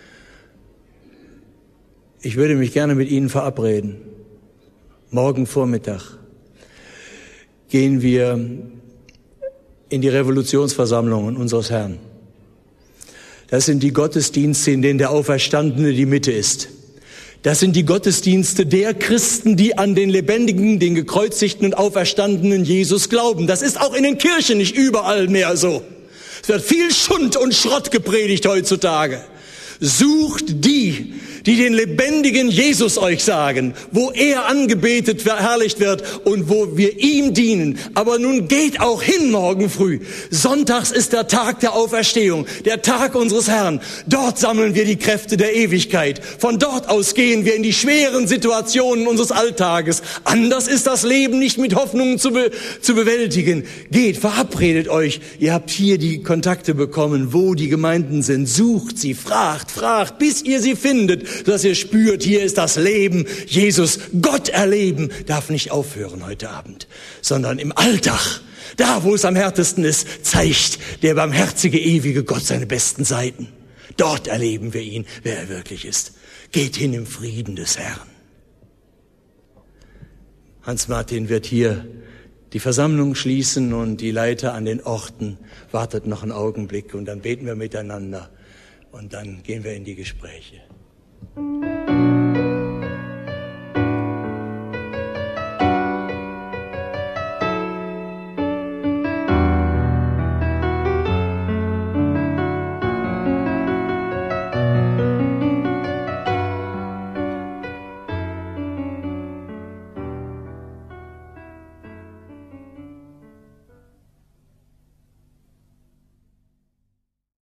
Ich würde mich gerne mit Ihnen verabreden. Morgen Vormittag gehen wir in die Revolutionsversammlungen unseres Herrn. Das sind die Gottesdienste, in denen der Auferstandene die Mitte ist. Das sind die Gottesdienste der Christen, die an den lebendigen, den gekreuzigten und auferstandenen Jesus glauben. Das ist auch in den Kirchen nicht überall mehr so. Es wird viel Schund und Schrott gepredigt heutzutage. Sucht die, die den lebendigen Jesus euch sagen, wo er angebetet, verherrlicht wird und wo wir ihm dienen. Aber nun geht auch hin morgen früh. Sonntags ist der Tag der Auferstehung, der Tag unseres Herrn. Dort sammeln wir die Kräfte der Ewigkeit. Von dort aus gehen wir in die schweren Situationen unseres Alltages. Anders ist das Leben nicht mit Hoffnungen zu, be- zu bewältigen. Geht, verabredet euch. Ihr habt hier die Kontakte bekommen, wo die Gemeinden sind. Sucht sie, fragt, fragt, bis ihr sie findet, dass ihr spürt, hier ist das Leben. Jesus, Gott erleben, darf nicht aufhören heute Abend, sondern im Alltag, da wo es am härtesten ist, zeigt der barmherzige, ewige Gott seine besten Seiten. Dort erleben wir ihn, wer er wirklich ist. Geht hin im Frieden des Herrn. Hans-Martin wird hier die Versammlung schließen und die Leiter an den Orten wartet noch einen Augenblick und dann beten wir miteinander und dann gehen wir in die Gespräche.